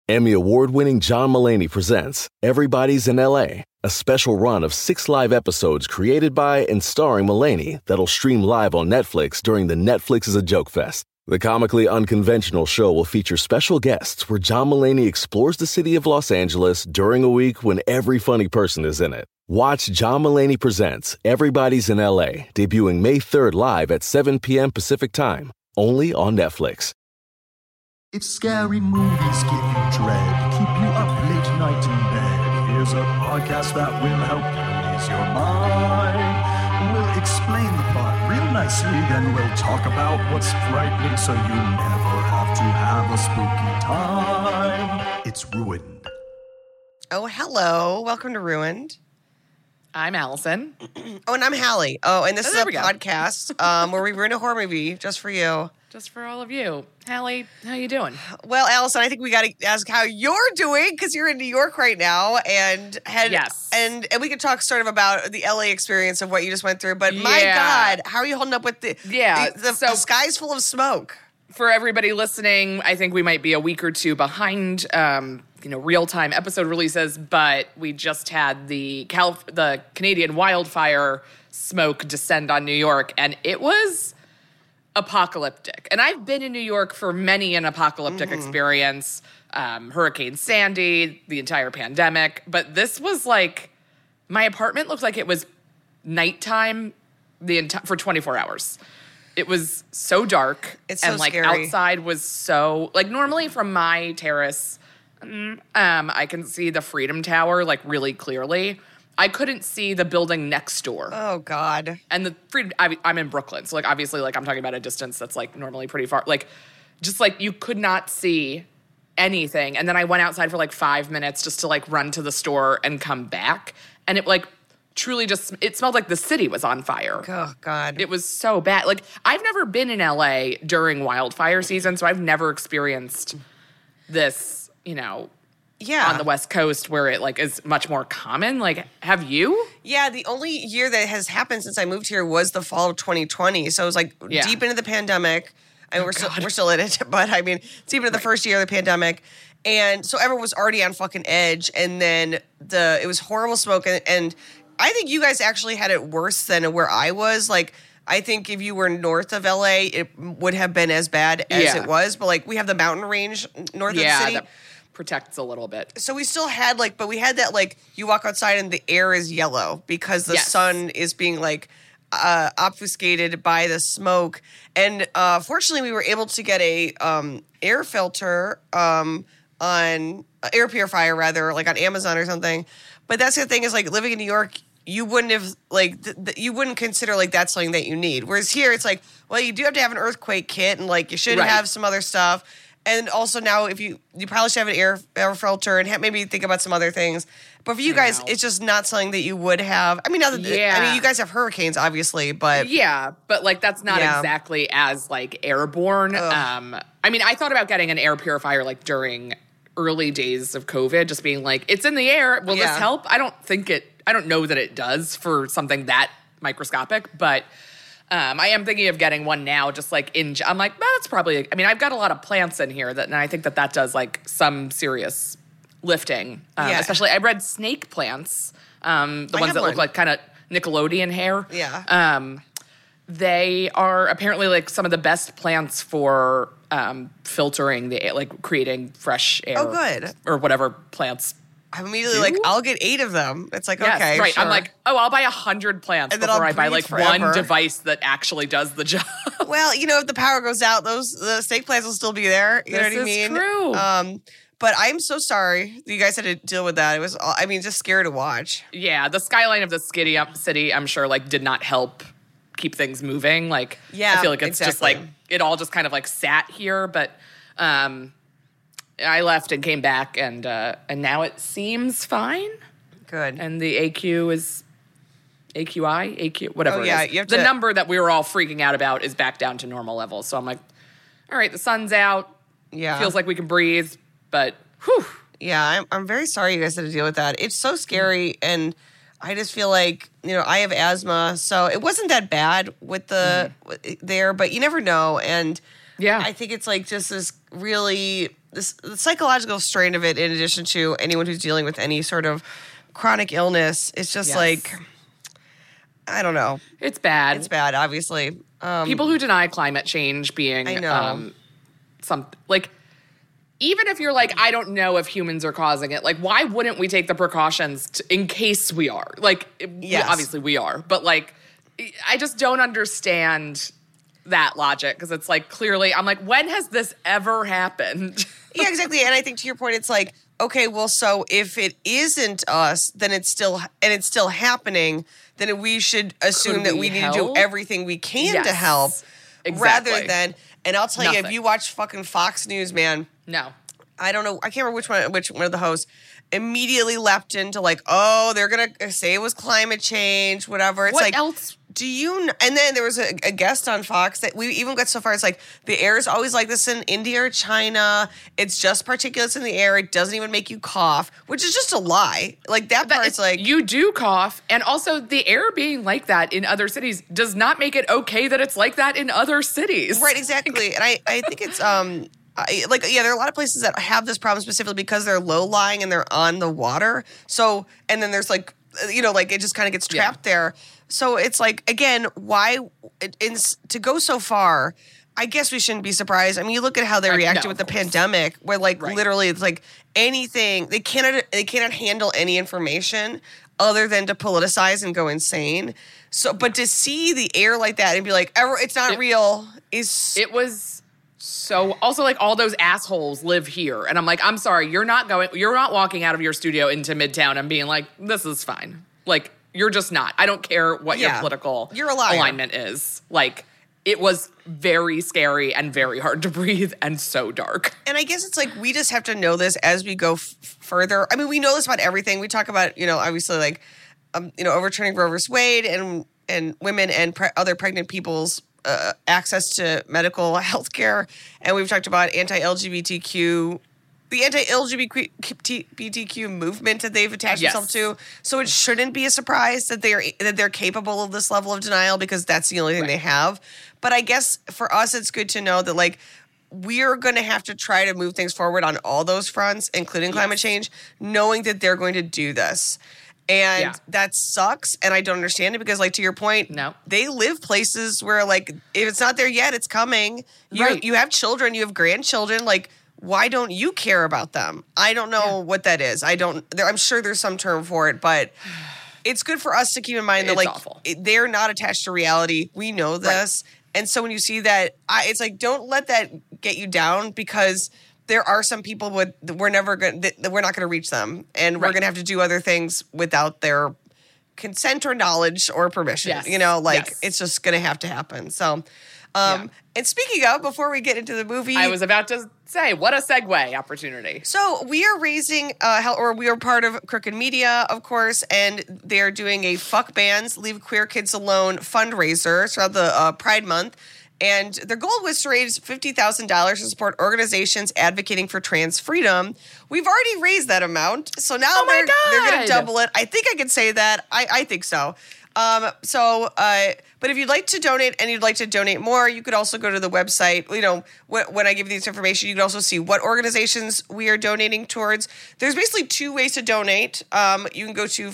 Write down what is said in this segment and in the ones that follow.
Emmy award-winning John Mulaney presents Everybody's in LA, a special run of 6 live episodes created by and starring Mulaney that'll stream live on Netflix during the Netflix is a Joke Fest. The comically unconventional show will feature special guests where John Mulaney explores the city of Los Angeles during a week when every funny person is in it. Watch John Mulaney Presents Everybody's in LA, debuting May 3rd live at 7 p.m. Pacific Time, only on Netflix. If scary movies give you dread, keep you up late night in bed, here's a podcast that will help you ease your mind. We'll explain the plot real nicely, then we'll talk about what's frightening so you never have to have a spooky time. It's Ruined. Oh, hello. Welcome to Ruined. I'm Allison. Oh, and I'm Hallie. Oh, and this is a we go. podcast where we ruin a horror movie just for you. Just for all of you. Hallie, how you doing? Well, Allison, I think we got to ask how you're doing because you're in New York right now, and Yes. and we could talk sort of about the LA experience of what you just went through. But my Yeah. God, how are you holding up with the So- sky's full of smoke? For everybody listening, I think we might be a week or two behind, real-time episode releases, but we just had the Canadian wildfire smoke descend on New York, and it was apocalyptic. And I've been in New York for many an apocalyptic experience, Hurricane Sandy, the entire pandemic, but this was like, my apartment looked like it was nighttime for 24 hours. It was so dark. It's so and like scary. outside was so like normally from my terrace, I can see the Freedom Tower like really clearly. I couldn't see the building next door. Oh God. And the Freedom, I'm in Brooklyn, so like obviously like I'm talking about a distance that's like normally pretty far. Like just like you could not see anything. And then I went outside for like 5 minutes just to like run to the store and come back. And it like truly just, it smelled like the city was on fire. Oh God. It was so bad. Like I've never been in LA during wildfire season, so I've never experienced this, yeah. on the West Coast where it like is much more common. Like, have you? Yeah, the only year that has happened since I moved here was the fall of 2020. So it was like Yeah. deep into the pandemic. I mean, we're still in it, but I mean, it's even in the first year of the pandemic. And so everyone was already on fucking edge. And then it was horrible smoke. And I think you guys actually had it worse than where I was. Like, I think if you were north of LA, it would have been as bad as Yeah. it was. But like, we have the mountain range north of the Yeah, city. that protects a little bit. So we still had but we had that you walk outside and the air is yellow because the Yes. sun is being obfuscated by the smoke. And fortunately, we were able to get a air filter on air purifier rather, like on Amazon or something. But that's the thing is like living in New York, you wouldn't have you wouldn't consider that's something that you need. Whereas here, it's like, well, you do have to have an earthquake kit and you should Right. have some other stuff. And also now, if you probably should have an air filter and maybe think about some other things. But for you guys, know. it's just not something that you would have. I mean, Yeah. you guys have hurricanes, obviously, but Yeah, but that's not Yeah. exactly as airborne. Ugh. I mean, I thought about getting an air purifier during early days of COVID, just being it's in the air. Will Yeah. this help? I don't know that it does for something that microscopic, but I am thinking of getting one now, just I'm like, that's probably, I mean, I've got a lot of plants in here and I think that does some serious lifting. Yeah. Especially, I read snake plants, the ones have that look one. like kind of Nickelodeon hair. Yeah. They are apparently some of the best plants for filtering the air, creating fresh air. Oh, good. Or whatever plants. I'm immediately Do? I'll get 8 of them. It's like, Yes, okay, right. sure. I'm like, I'll buy 100 plants And then before I'll I buy breathe one forever. device that actually does the job. well, if the power goes out, the snake plants will still be there. You know what I This is mean? true. But I'm so sorry that you guys had to deal with that. It was, just scary to watch. Yeah, the skyline of the city, I'm sure, did not help keep things moving. Yeah, I feel like it's exactly. just it all just kind of sat here. But I left and came back, and now it seems fine. Good. And the AQ is AQI, whatever. Oh, yeah, it is. you have the to- number that we were all freaking out about is back down to normal levels. So I'm like, all right, the sun's out. Yeah. Feels like we can breathe, but whew. Yeah, I'm very sorry you guys had to deal with that. It's so scary, and I just feel like, I have asthma, so it wasn't that bad with the there, but you never know. And Yeah. I think it's just this really the psychological strain of it, in addition to anyone who's dealing with any sort of chronic illness, it's just like, I don't know. It's bad. It's bad, obviously. People who deny climate change being I know. Even if you're like, I don't know if humans are causing it, like, why wouldn't we take the precautions in case we are? Like, obviously we are, but like, I just don't understand that logic, because it's like, clearly, I'm like, when has this ever happened? Yeah, exactly. And I think to your point, it's like, okay, well, so if it isn't us, then it's still happening, then we should assume that we need to do everything we can to help, rather than. And I'll tell you, if you watch fucking Fox News, man. No. I don't know. I can't remember which one of the hosts immediately leapt into like, oh, they're going to say it was climate change, whatever. It's what like, else? Do you and then there was a guest on Fox that we even got so far. It's like, the air is always like this in India or China. It's just particulates in the air. It doesn't even make you cough, which is just a lie. Like that part's like, you do cough. And also the air being like that in other cities does not make it okay that it's like that in other cities. Right, exactly. And I think it's there are a lot of places that have this problem specifically because they're low-lying and they're on the water. So, and then there's like, it just kind of gets trapped there. So it's like, again, why to go so far, I guess we shouldn't be surprised. I mean, you look at how they reacted with the pandemic, where literally it's like anything, they cannot handle any information other than to politicize and go insane. So, but to see the air like that and be like, it's not real it was. So also, like, all those assholes live here. And I'm like, I'm sorry, you're not walking out of your studio into Midtown and being like, this is fine. Like, you're just not. I don't care what your political alignment is. Like, it was very scary and very hard to breathe and so dark. And I guess it's like, we just have to know this as we go further. I mean, we know this about everything. We talk about, obviously, like, overturning Roe v. Wade and women and other pregnant people's access to medical health care. And we've talked about the anti-LGBTQ movement that they've attached themselves to. So it shouldn't be a surprise that they're capable of this level of denial, because that's the only thing they have. But I guess for us, it's good to know that, like, we're going to have to try to move things forward on all those fronts, including climate change, knowing that they're going to do this. And that sucks, and I don't understand it, because, like, to your point, they live places where, like, if it's not there yet, it's coming. You have children, you have grandchildren. Like, why don't you care about them? I don't know what that is. I'm sure there's some term for it, but it's good for us to keep in mind that, like, they're not attached to reality. We know this. And so when you see that, it's like, don't let that get you down, because there are some people we're not going to reach them, and we're going to have to do other things without their consent or knowledge or permission. It's just going to have to happen. So, and speaking of, before we get into the movie, I was about to say, what a segue opportunity. So we are raising, we are part of Crooked Media, of course, and they're doing a Fuck Bans, Leave Queer Kids Alone fundraiser throughout the Pride Month. And their goal was to raise $50,000 to support organizations advocating for trans freedom. We've already raised that amount, so now they're going to double it. I think I can say that. I think so. But if you'd like to donate and you'd like to donate more, you could also go to the website. When I give you this information, you can also see what organizations we are donating towards. There's basically two ways to donate. You can go to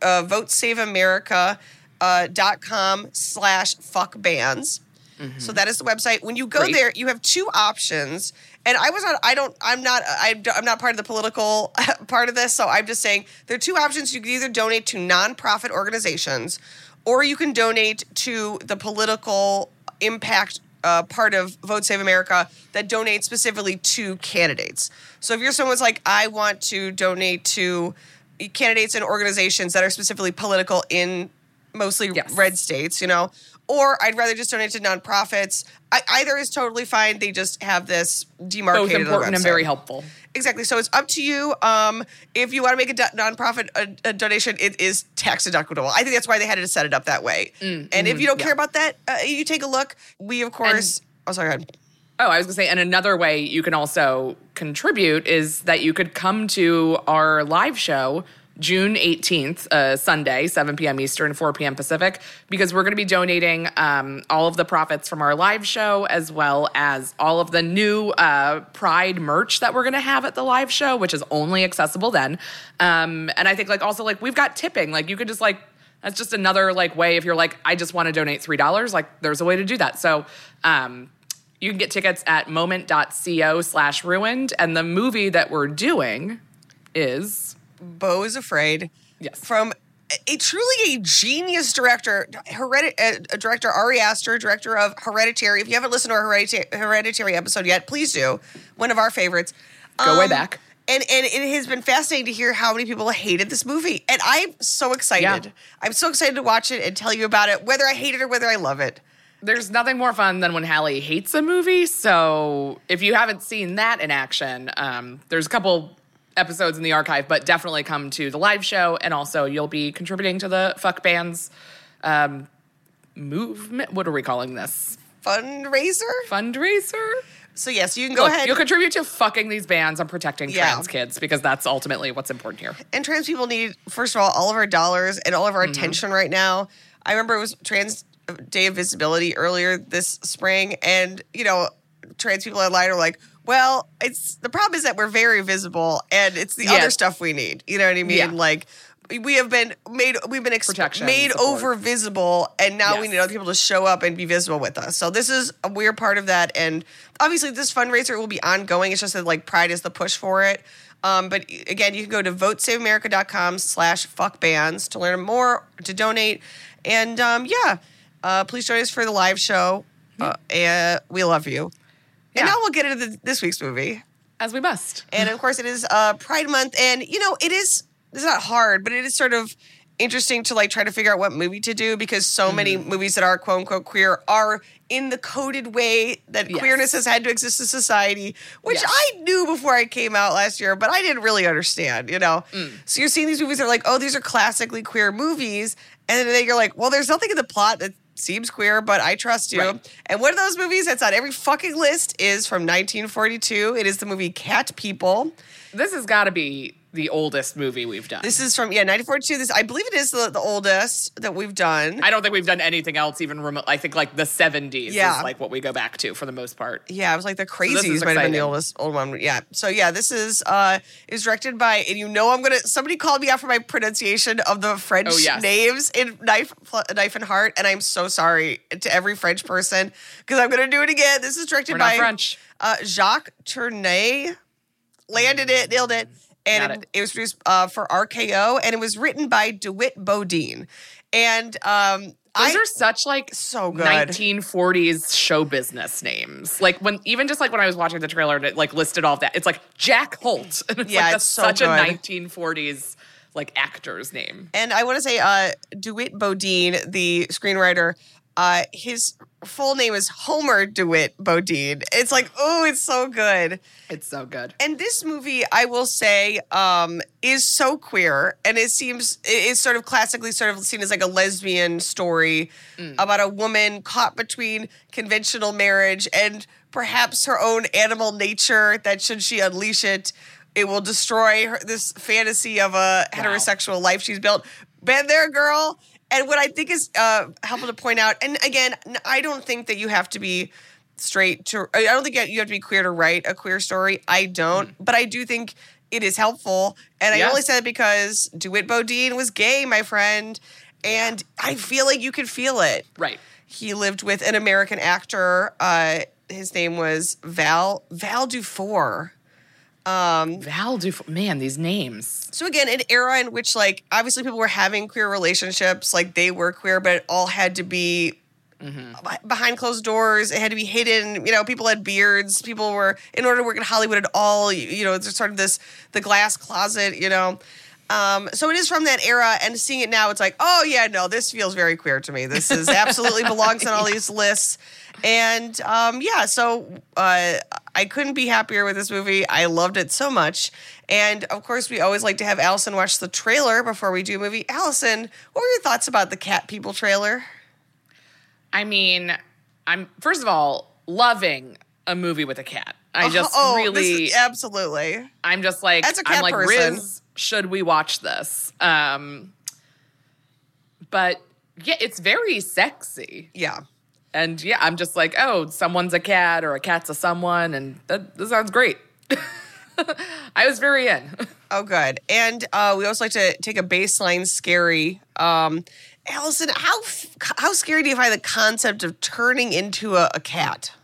votesaveamerica.com/fuckbans. Mm-hmm. So that is the website. When you go there, you have two options. And I'm not part of the political part of this, so I'm just saying there are two options. You can either donate to nonprofit organizations, or you can donate to the political impact part of Vote Save America that donates specifically to candidates. So if you're someone who's like, I want to donate to candidates and organizations that are specifically political in mostly red states, or I'd rather just donate to nonprofits. Either is totally fine. They just have this demarcated. Both important and very helpful. Exactly. So it's up to you. If you want to make a nonprofit a donation, it is tax deductible. I think that's why they had to set it up that way. And if you don't care about that, you take a look. We, of course... sorry, go ahead. Oh, I was going to say, and another way you can also contribute is that you could come to our live show June 18th, Sunday, 7 p.m. Eastern, 4 p.m. Pacific, because we're going to be donating all of the profits from our live show, as well as all of the new Pride merch that we're going to have at the live show, which is only accessible then. And I think also we've got tipping. You could just that's just another way if you're I just want to donate $3, there's a way to do that. So you can get tickets at moment.co/ruined. And the movie that we're doing is Beau is Afraid. Yes. From a truly genius director, director Ari Aster, director of Hereditary. If you haven't listened to our Hereditary episode yet, please do. One of our favorites. Go way back. And it has been fascinating to hear how many people hated this movie. And I'm so excited. Yeah. I'm so excited to watch it and tell you about it, whether I hate it or whether I love it. There's nothing more fun than when Hallie hates a movie. So if you haven't seen that in action, there's a couple episodes in the archive, but definitely come to the live show. And also you'll be contributing to the Fuck Bands movement. What are we calling this? Fundraiser? So yes, you can go ahead. You'll contribute to fucking these bands and protecting trans kids, because that's ultimately what's important here. And trans people need, first of all of our dollars and all of our attention right now. I remember it was Trans Day of Visibility earlier this spring, and trans people online are like, well, the problem is that we're very visible, and it's the other stuff we need. You know what I mean? Yeah. We've been made over visible, and now we need other people to show up and be visible with us. So this is a weird part of that, and obviously this fundraiser will be ongoing. It's just that Pride is the push for it. But again, you can go to votesaveamerica.com/fuckbands to learn more, to donate, and please join us for the live show. And we love you. Yeah. And now we'll get into this week's movie, as we must. And of course, it is Pride Month, and it's not hard, but it is sort of interesting to try to figure out what movie to do, because so many movies that are quote unquote queer are in the coded way that queerness has had to exist in society, which I knew before I came out last year, but I didn't really understand, So you're seeing these movies that are oh, these are classically queer movies, and then you're well, there's nothing in the plot that seems queer, but I trust you. Right. And one of those movies that's on every fucking list is from 1942. It is the movie Cat People. This has got to be the oldest movie we've done. This is from 1942. I believe it is the oldest that we've done. I don't think we've done anything else even remote. I think the 70s is what we go back to for the most part. Yeah, it was the Crazies might have been the old one. Yeah. So this is directed by, and somebody called me out for my pronunciation of the French names in Knife and Heart, and I'm so sorry to every French person, because I'm going to do it again. This is directed by French. Jacques Tourneur. Nailed it. And it was produced for RKO, and it was written by DeWitt Bodine. And those are such so good 1940s show business names. When I was watching the trailer and it listed all of that, it's Jack Holt. And it's that's so such good. A 1940s actor's name. And I want to say DeWitt Bodine, the screenwriter, his full name is Homer DeWitt Bodine. It's it's so good. It's so good. And this movie, I will say, is so queer, and it is sort of classically seen as a lesbian story about a woman caught between conventional marriage and perhaps her own animal nature, that should she unleash it, it will destroy this fantasy of a heterosexual life she's built. Been there, girl. And what I think is helpful to point out, and again, I don't think that you have to be straight to, I don't think you have to be queer to write a queer story. I don't. But I do think it is helpful. And I only said it because DeWitt Bodine was gay, my friend. And I feel you could feel it. Right. He lived with an American actor. His name was Val Dufour. Val Dufour. Man, these names. So again, an era in which obviously people were having queer relationships, they were queer, but it all had to be behind closed doors. It had to be hidden. People had beards. People were, in order to work in Hollywood at all, it's sort of the glass closet, So it is from that era, and seeing it now, it's oh yeah, no, this feels very queer to me. This is absolutely belongs on all these lists. And so I couldn't be happier with this movie. I loved it so much. And of course, we always like to have Allison watch the trailer before we do a movie. Allison, what were your thoughts about the Cat People trailer? I mean, I'm first of all loving a movie with a cat. I just really absolutely. I'm just as a cat person. should we watch this? But yeah, it's very sexy. Yeah. And yeah, I'm just like, oh, someone's a cat or a cat's a someone, and that sounds great. I was very in. Oh, good. And we also like to take a baseline scary. Allison, how scary do you find the concept of turning into a cat?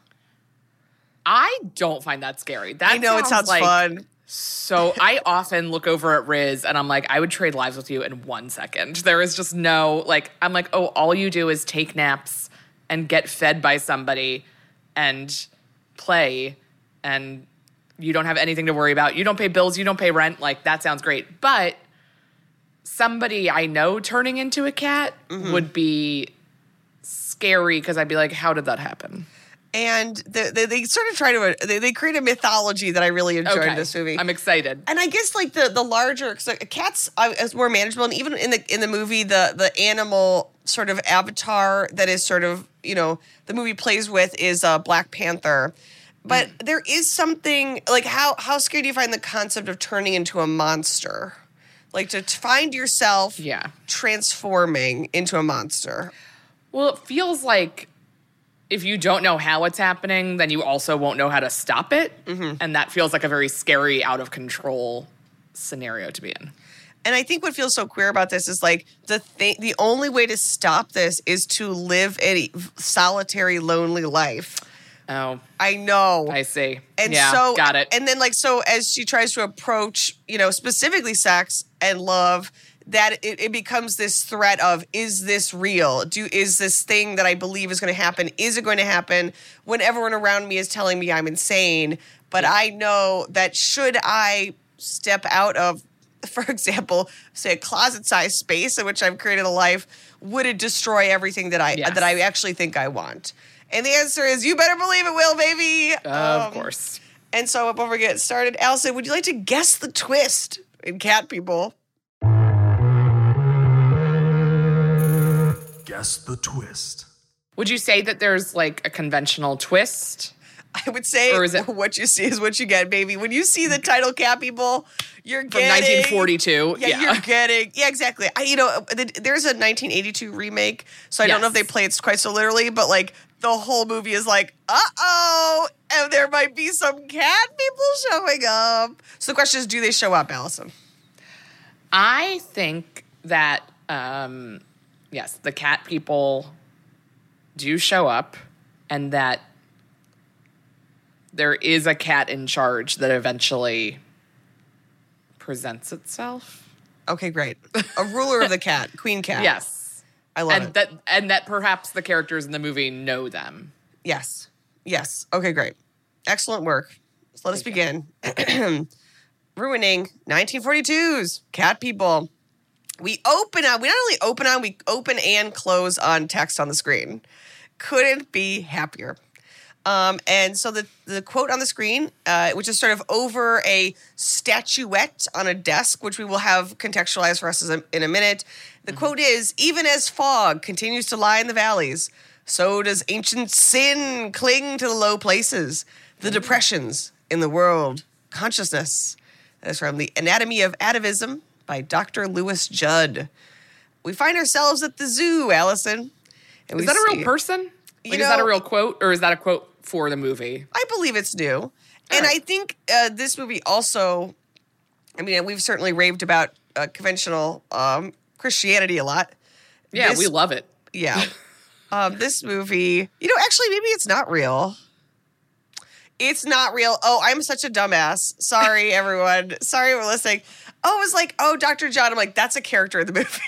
I don't find that scary. That I know, it sounds like, fun. So I often look over at Riz and I'm like, I would trade lives with you in 1 second. There is just no, like, I'm like, oh, all you do is take naps and get fed by somebody and play, and you don't have anything to worry about. You don't pay bills, you don't pay rent. Like, that sounds great. But somebody I know turning into a cat would be scary, because I'd be like, how did that happen? And they sort of try to they create a mythology that I really enjoyed in this movie. I'm excited. And I guess like the larger, cause like, cats is more manageable, and even in the movie the animal sort of avatar that is sort of, you know, the movie plays with is Black Panther. But there is something like how scary do you find the concept of turning into a monster? Like to find yourself transforming into a monster. Well, it feels like if you don't know how it's happening, then you also won't know how to stop it. And that feels like a very scary, out of control scenario to be in. And I think what feels so queer about this is like the only way to stop this is to live a solitary, lonely life. Oh. I know. I see. And yeah, so, got it. And then like, so as she tries to approach, you know, specifically sex and love, that it becomes this threat of, is this real? Is this thing that I believe is going to happen? Is it going to happen when everyone around me is telling me I'm insane? But I know that should I step out of, for example, say a closet-sized space in which I've created a life, would it destroy everything that I actually think I want? And the answer is, you better believe it will, baby. Of course. And so before we get started, Allison, would you like to guess the twist in Cat People? Guess the twist. Would you say that there's like a conventional twist? I would say what you see is what you get, baby. When you see the title Cat People, you're From getting... 1942. Yeah, you're getting... Yeah, exactly. There's a 1982 remake, so I don't know if they play it quite so literally, but like the whole movie is like, uh-oh, and there might be some cat people showing up. So the question is, do they show up, Allison? I think that, yes, the cat people do show up, and that there is a cat in charge that eventually presents itself. Okay, great. A ruler of the cat, Queen Cat. Yes. I love it. And that perhaps the characters in the movie know them. Yes. Okay, great. Excellent work. So let us begin. Ruining 1942's Cat People. We not only open and close on text on the screen. Couldn't be happier. And so the quote on the screen, which is sort of over a statuette on a desk, which we will have contextualized for us in a minute. The quote is, even as fog continues to lie in the valleys, so does ancient sin cling to the low places, the depressions in the world consciousness. That is from The Anatomy of Atavism by Dr. Lewis Judd. We find ourselves at the zoo, Allison. Is that a real person? Is that a real quote, or is that a quote for the movie? I believe it's new. And I think this movie also, I mean, we've certainly raved about conventional Christianity a lot. Yeah, we love it. Yeah. This movie, actually, maybe it's not real. It's not real. Oh, I'm such a dumbass. Sorry, everyone. Sorry we're listening. Oh, it was like, Dr. John. I'm like, that's a character in the movie.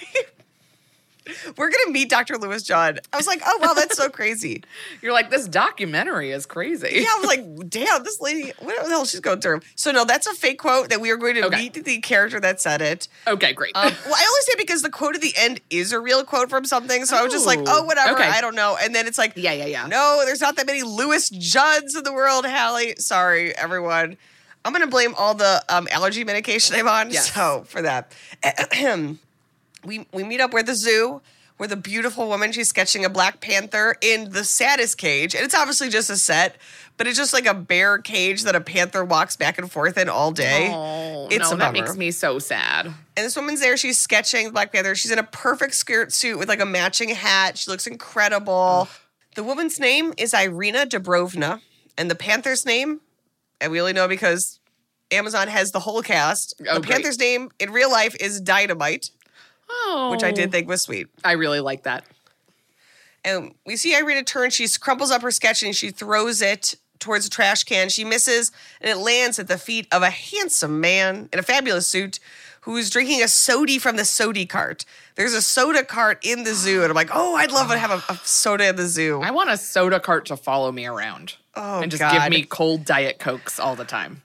We're going to meet Dr. Lewis John. I was like, oh, wow, that's so crazy. You're like, this documentary is crazy. Yeah, I was like, damn, this lady, what the hell she's going through? So, no, that's a fake quote that we are going to meet the character that said it. Okay, great. Well, I only say because the quote at the end is a real quote from something. So I was just like, oh, whatever. Okay. I don't know. And then it's like, yeah. No, there's not that many Lewis Judds in the world, Hallie. Sorry, everyone. I'm going to blame all the allergy medication I'm on. Yes. So for that. We meet up with the zoo, with a beautiful woman. She's sketching a Black Panther in the saddest cage. And it's obviously just a set, but it's just like a bare cage that a panther walks back and forth in all day. Oh, It's no, a that bummer. makes me so sad. And this woman's there. She's sketching Black Panther. She's in a perfect skirt suit with like a matching hat. She looks incredible. The woman's name is Irina Dubrovna. And the Panther's name, and we only know because Amazon has the whole cast. Oh, the great. Panther's name in real life is Dynamite, Oh. which I did think was sweet. I really like that. And we see Irina turn. She crumples up her sketch and she throws it towards a trash can. She misses, and it lands at the feet of a handsome man in a fabulous suit who's drinking a soda from the soda cart. There's a soda cart in the zoo, and I'm like, oh, I'd love to have a soda in the zoo. I want a soda cart to follow me around. Oh, and just God. give me cold Diet Cokes all the time.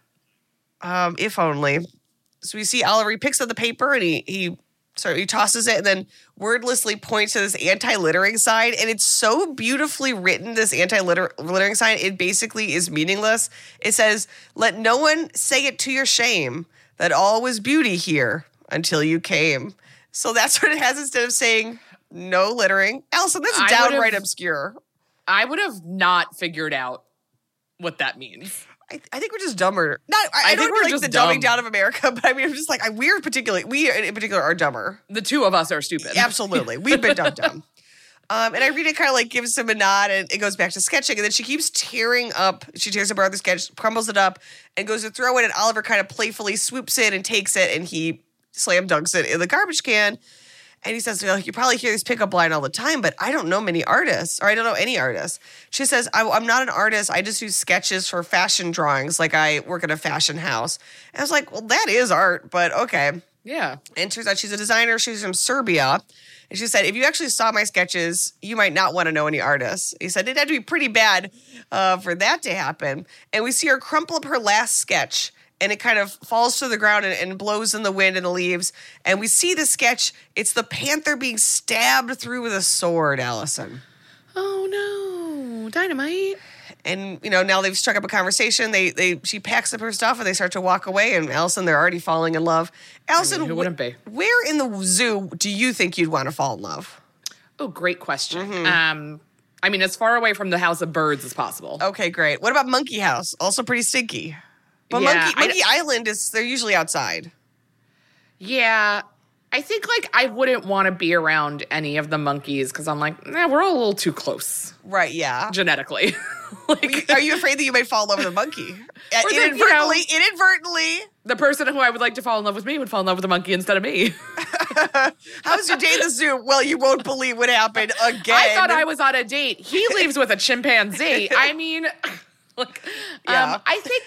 If only. So we see Oliver, he picks up the paper and he tosses it and then wordlessly points to this anti-littering sign. And it's so beautifully written, this anti-littering sign, it basically is meaningless. It says, let no one say it to your shame that all was beauty here until you came. So that's what it has instead of saying no littering. Allison, that's I downright would've- obscure. I would have not figured out what that means. I think we're just dumber. I think don't we're like just the dumb. dumbing down of America, but I mean, I'm just like, we in particular are dumber. The two of us are stupid. Absolutely. We've been dumb. And Irina kind of like gives him a nod and it goes back to sketching. And then she keeps tearing up. She tears apart the sketch, crumbles it up, and goes to throw it. And Oliver kind of playfully swoops in and takes it and he slam dunks it in the garbage can. And he says, well, you probably hear this pickup line all the time, but I don't know many artists, or I don't know any artists. She says, I'm not an artist. I just do sketches for fashion drawings, like I work at a fashion house. And I was like, well, that is art, but okay. Yeah. And it turns out she's a designer. She's from Serbia. And she said, if you actually saw my sketches, you might not want to know any artists. He said, it'd have to be pretty bad for that to happen. And we see her crumple up her last sketch. And it kind of falls to the ground and blows in the wind and the leaves. And we see the sketch. It's the panther being stabbed through with a sword, Allison. Oh no, Dynamite. And, now they've struck up a conversation. She packs up her stuff and they start to walk away. And Allison, they're already falling in love. Allison, who wouldn't be? Where in the zoo do you think you'd want to fall in love? Oh, great question. Mm-hmm. I mean, as far away from the House of Birds as possible. Okay, great. What about Monkey House? Also pretty stinky. But Yeah, Monkey Island they're usually outside. Yeah. I think, I wouldn't want to be around any of the monkeys because I'm like, we're all a little too close Right, yeah. genetically. Are you afraid that you might fall in love with a monkey? Or that, Inadvertently. the person who I would like to fall in love with me would fall in love with a monkey instead of me. How's your day in the zoo? Well, you won't believe what happened again. I thought I was on a date. He leaves with a chimpanzee. I mean, Yeah.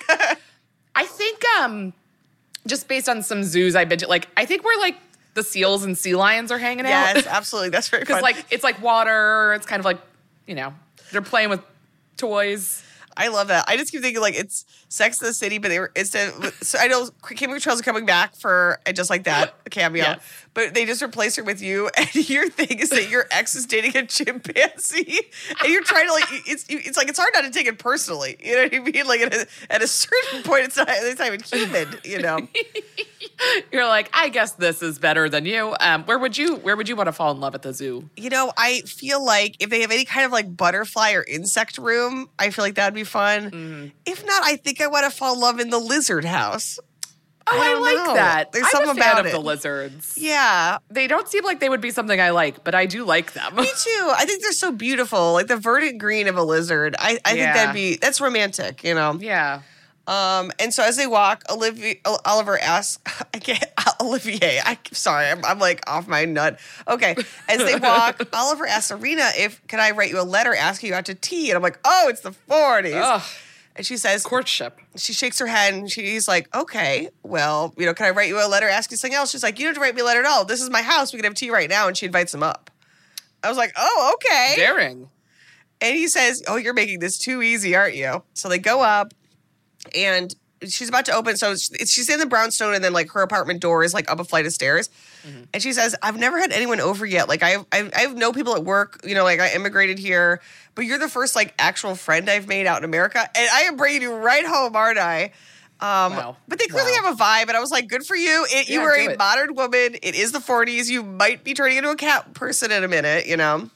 I think just based on some zoos I've been to, I think where the seals and sea lions are hanging out. Yes, absolutely. That's very fun. Because it's like water. It's kind of they're playing with toys. I love that. I just keep thinking it's Sex in the City, but they were so I know Kim Cattrall's are coming back for just like that a cameo, Yes. but they just replace her with you, and your thing is that your ex is dating a chimpanzee, and you're trying to it's hard not to take it personally. You know what I mean? At a certain point, it's not even human. You're like, I guess this is better than you. Where would you want to fall in love at the zoo? I feel like if they have any kind of butterfly or insect room, I feel like that'd be fun. If not, I think I want to fall in love in the lizard house. I don't like know. that. There's I'm something a fan about of it. the lizards. Yeah, They don't seem like they would be something I like, but I do like them. me too. I think they're so beautiful, like the verdant green of a lizard. I Yeah. think that's romantic, Yeah. And so as they walk, Oliver asks, Olivier. I'm off my nut. Okay, as they walk, Oliver asks Irina can I write you a letter asking you out to tea, and I'm like, oh, it's the 40s. Ugh. And she says, Courtship. she shakes her head and she's like, okay, well, can I write you a letter asking something else? She's like, you don't have to write me a letter at all. This is my house. We can have tea right now. And she invites him up. I was like, oh, okay. Daring. And he says, oh, you're making this too easy, aren't you? So they go up and she's about to open. So she's in the brownstone and then her apartment door is up a flight of stairs. Mm-hmm. And she says, I've never had anyone over yet. I have no people at work, I immigrated here, but you're the first actual friend I've made out in America. And I am bringing you right home, aren't I? Wow. But they clearly Wow. have a vibe, and I was like, good for you. You Yeah, are do a it. modern woman. It is the 40s. You might be turning into a cat person in a minute, you know?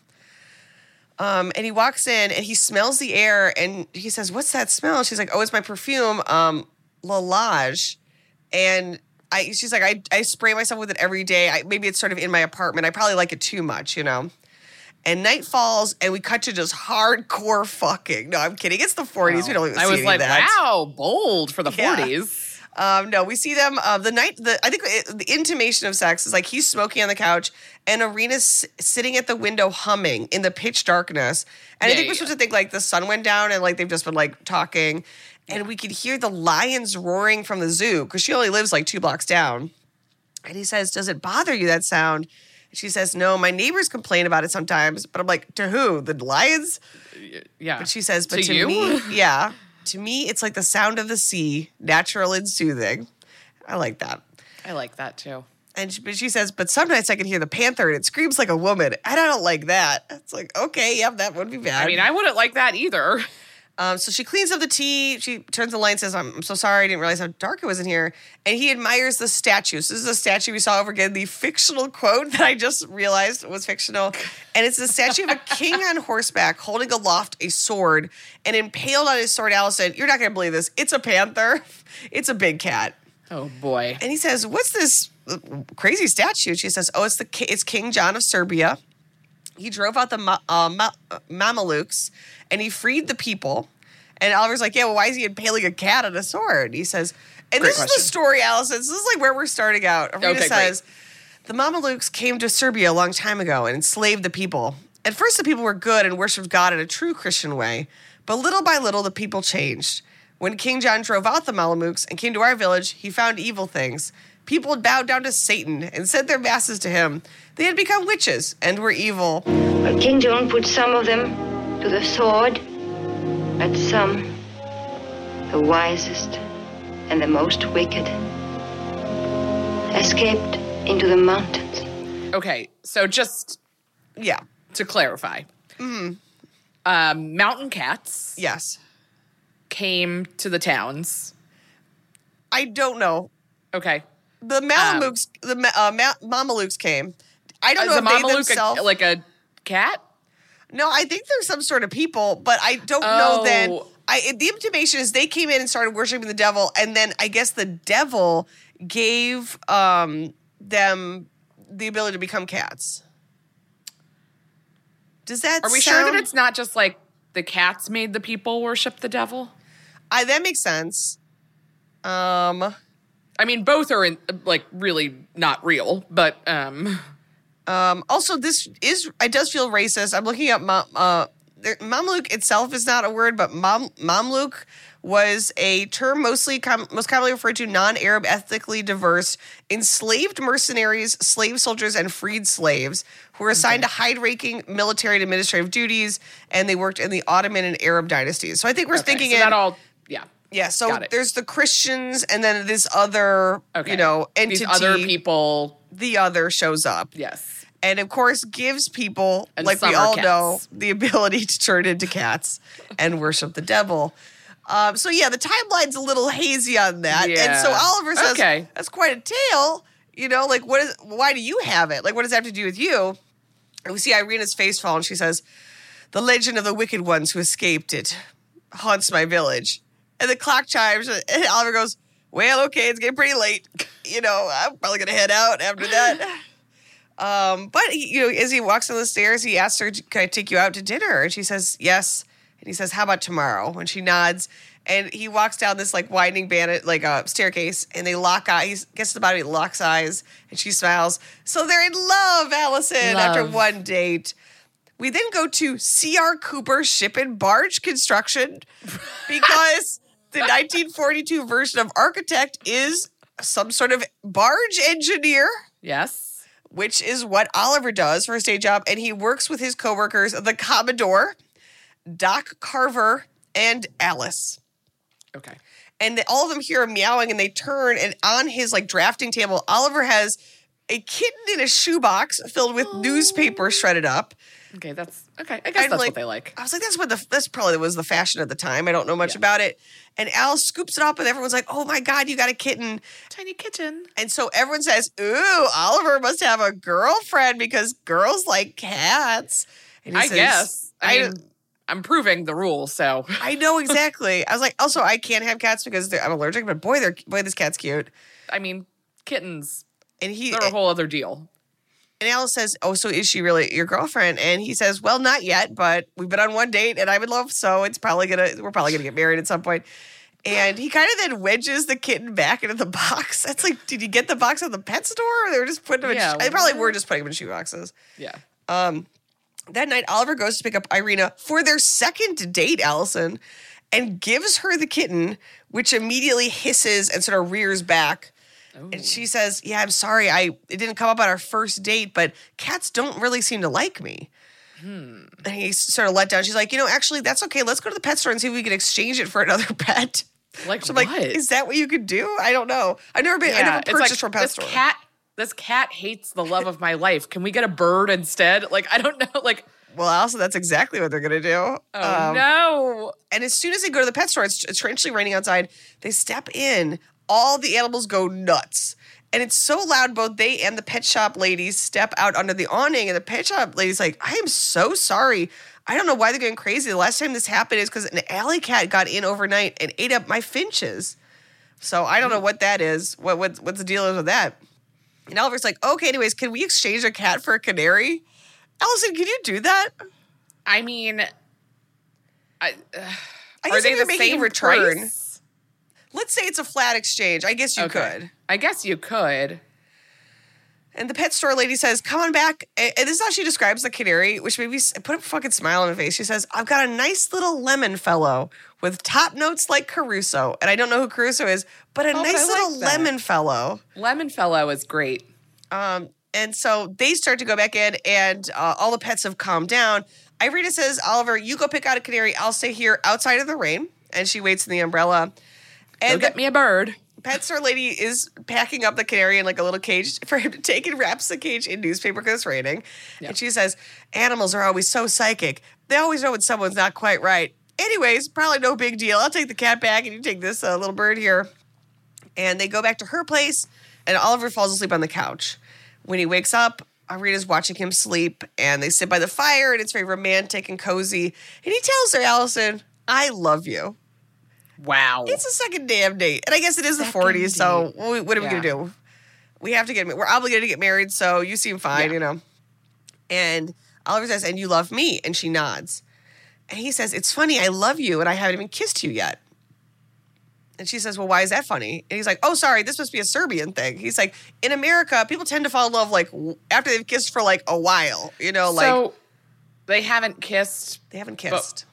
And he walks in, and he smells the air, and he says, what's that smell? She's like, oh, it's my perfume, Lalage. And she's like, I spray myself with it every day. Maybe it's sort of in my apartment. I probably like it too much, you know? And night falls, and we cut to just hardcore fucking. No, I'm kidding. It's the 40s. We don't even see I was any like, of that. wow, bold for the Yeah. 40s. No, we see them I think the intimation of sex is like he's smoking on the couch and Arena's sitting at the window humming in the pitch darkness. And I think we're supposed to think like the sun went down and like they've just been like talking. And we could hear the lions roaring from the zoo because she only lives like 2 blocks down. And he says, does it bother you, that sound? And she says, no, my neighbors complain about it sometimes. But I'm like, to who? The lions? Yeah. But she says, but To to you? me, yeah. To me, it's like the sound of the sea, natural and soothing. I like that. I like that too. And she says, but some nights I can hear the panther and it screams like a woman. And I don't like that. It's like, okay, yeah, that would be bad. I mean, I wouldn't like that either. So she cleans up the tea. She turns the light and says, I'm so sorry. I didn't realize how dark it was in here. And he admires the statues. This is a statue we saw over again, the fictional quote that I just realized was fictional. And it's the statue of a king on horseback holding aloft a sword and impaled on his sword, Allison. You're not going to believe this. It's a panther. It's a big cat. Oh, boy. And he says, what's this crazy statue? She says, oh, it's King John of Serbia. He drove out the Mamelukes and he freed the people. And Oliver's like, yeah, well, why is he impaling a cat on a sword? He says, and Great this is question. the story, Allison. This is like where we're starting out. Arena Okay, says, the Mamelukes came to Serbia a long time ago and enslaved the people. At first, the people were good and worshipped God in a true Christian way. But little by little, the people changed. When King John drove out the Mamelukes and came to our village, he found evil things. People had bowed down to Satan and said their masses to him. They had become witches and were evil. But King John put some of them to the sword, but some, the wisest and the most wicked, escaped into the mountains. Okay, so just Yeah. to clarify, mountain cats Yes. came to the towns. I don't know. Okay. The Mamelukes, Mamelukes came. I don't know Is if the they Mameluke themselves. like a cat? No, I think there's some sort of people, but I don't know then. Oh. The intimation is they came in and started worshiping the devil, and then I guess the devil gave them the ability to become cats. Does that Are we sound... sure that it's not just like the cats made the people worship the devil? that makes sense. I mean, both are like really not real, but Also, it does feel racist. I'm looking up Mamluk itself is not a word, but Mamluk was a term most commonly referred to non-Arab, ethnically diverse, enslaved mercenaries, slave soldiers, and freed slaves who were assigned to high-ranking military and administrative duties, and they worked in the Ottoman and Arab dynasties. So I think we're thinking so that all, yeah. yeah. So got it. there's the Christians, and then this other, Okay. entity. These other people, The other shows up. yes. And of course, gives people, And like we some are all cats. know, the ability to turn into cats and worship the devil. So yeah, the timeline's a little hazy on that. And so Yeah. Oliver says, Okay. that's quite a tale. Like, why do you have it? Like, what does that have to do with you? And we see Irena's face fall, and she says, the legend of the wicked ones who escaped it haunts my village. And the clock chimes, and Oliver goes, well, okay, it's getting pretty late. I'm probably going to head out after that. But as he walks down the stairs, he asks her, can I take you out to dinner? And she says, yes. And he says, how about tomorrow? And she nods. And he walks down this winding staircase, and they lock eyes. He gets to the bottom, he locks eyes, and she smiles. So they're in love, Allison, after Love. one date. We then go to C.R. Cooper Ship and Barge Construction because the 1942 version of architect is some sort of barge engineer, Yes. which is what Oliver does for his day job. And he works with his coworkers, the Commodore, Doc Carver, and Alice. Okay. And all of them hear him meowing, and they turn, and on his drafting table, Oliver has a kitten in a shoebox filled with newspaper shredded up. Okay, that's okay. I guess that's what they like. I was like, that's probably was the fashion at the time. I don't know much about it. And Al scoops it up, and everyone's like, "Oh my God, you got a kitten, Tiny kitten." And so everyone says, "Ooh, Oliver must have a girlfriend because girls like cats." And he I says, guess. I mean, I'm proving the rule, so I know exactly. I was like, also, I can't have cats because I'm allergic. But boy, this cat's cute. I mean, kittens. And They're a whole other deal. And Alice says, "Oh, so is she really your girlfriend?" And he says, "Well, not yet, but we've been on one date, and I'm in love, so we're probably gonna get married at some point." And he kind of then wedges the kitten back into the box. That's like, did you get the box at the pet store? Or they were just putting him they probably were just putting him in shoe boxes. Yeah. That night, Oliver goes to pick up Irina for their second date, Allison, and gives her the kitten, which immediately hisses and sort of rears back. Oh. And she says, "Yeah, I'm sorry. It didn't come up on our first date, but cats don't really seem to like me." And he's sort of let down. She's like, "Actually, that's okay. Let's go to the pet store and see if we can exchange it for another pet." Like, so I'm what? like, is that what you could do? I don't know. I never purchased from a pet store. This cat hates the love of my life. Can we get a bird instead? Like, I don't know. Like, well, also, that's exactly what they're going to do. Oh, no. And as soon as they go to the pet store, it's torrentially raining outside. They step in. All the animals go nuts. And it's so loud, both they and the pet shop ladies step out under the awning. And the pet shop lady's like, "I am so sorry. I don't know why they're going crazy. The last time this happened is because an alley cat got in overnight and ate up my finches. So I don't know what that is. What's the deal is with that?" And Oliver's like, "Okay, anyways, can we exchange a cat for a canary?" Allison, can you do that? I mean, I are guess they if you're the making same a return? price? Let's say it's a flat exchange. I guess you could. I guess you could. And the pet store lady says, "Come on back." And this is how she describes the canary, which made me put a fucking smile on her face. She says, "I've got a nice little lemon fellow with top notes like Caruso." And I don't know who Caruso is, but a nice little lemon fellow. Lemon fellow is great. And so they start to go back in, and all the pets have calmed down. Irina says, "Oliver, you go pick out a canary. I'll stay here outside of the rain." And she waits in the umbrella. And go get me a bird. Pet store lady is packing up the canary in like a little cage for him to take, and wraps the cage in newspaper because it's raining. Yep. And she says, "Animals are always so psychic. They always know when someone's not quite right. Anyways, probably no big deal. I'll take the cat back and you take this little bird here." And they go back to her place, and Oliver falls asleep on the couch. When he wakes up, Irina's watching him sleep, and they sit by the fire, and it's very romantic and cozy. And he tells her, "Allison, I love you." Wow. It's a second damn date. And I guess it is the 40s, so what are we going to do? We have to we're obligated to get married, so you seem fine, And Oliver says, "And you love me?" And she nods. And he says, "It's funny, I love you, and I haven't even kissed you yet." And she says, "Well, why is that funny?" And he's like, "Oh, sorry, this must be a Serbian thing." He's like, "In America, people tend to fall in love, like, after they've kissed for, like, a while, So they haven't kissed. They haven't kissed.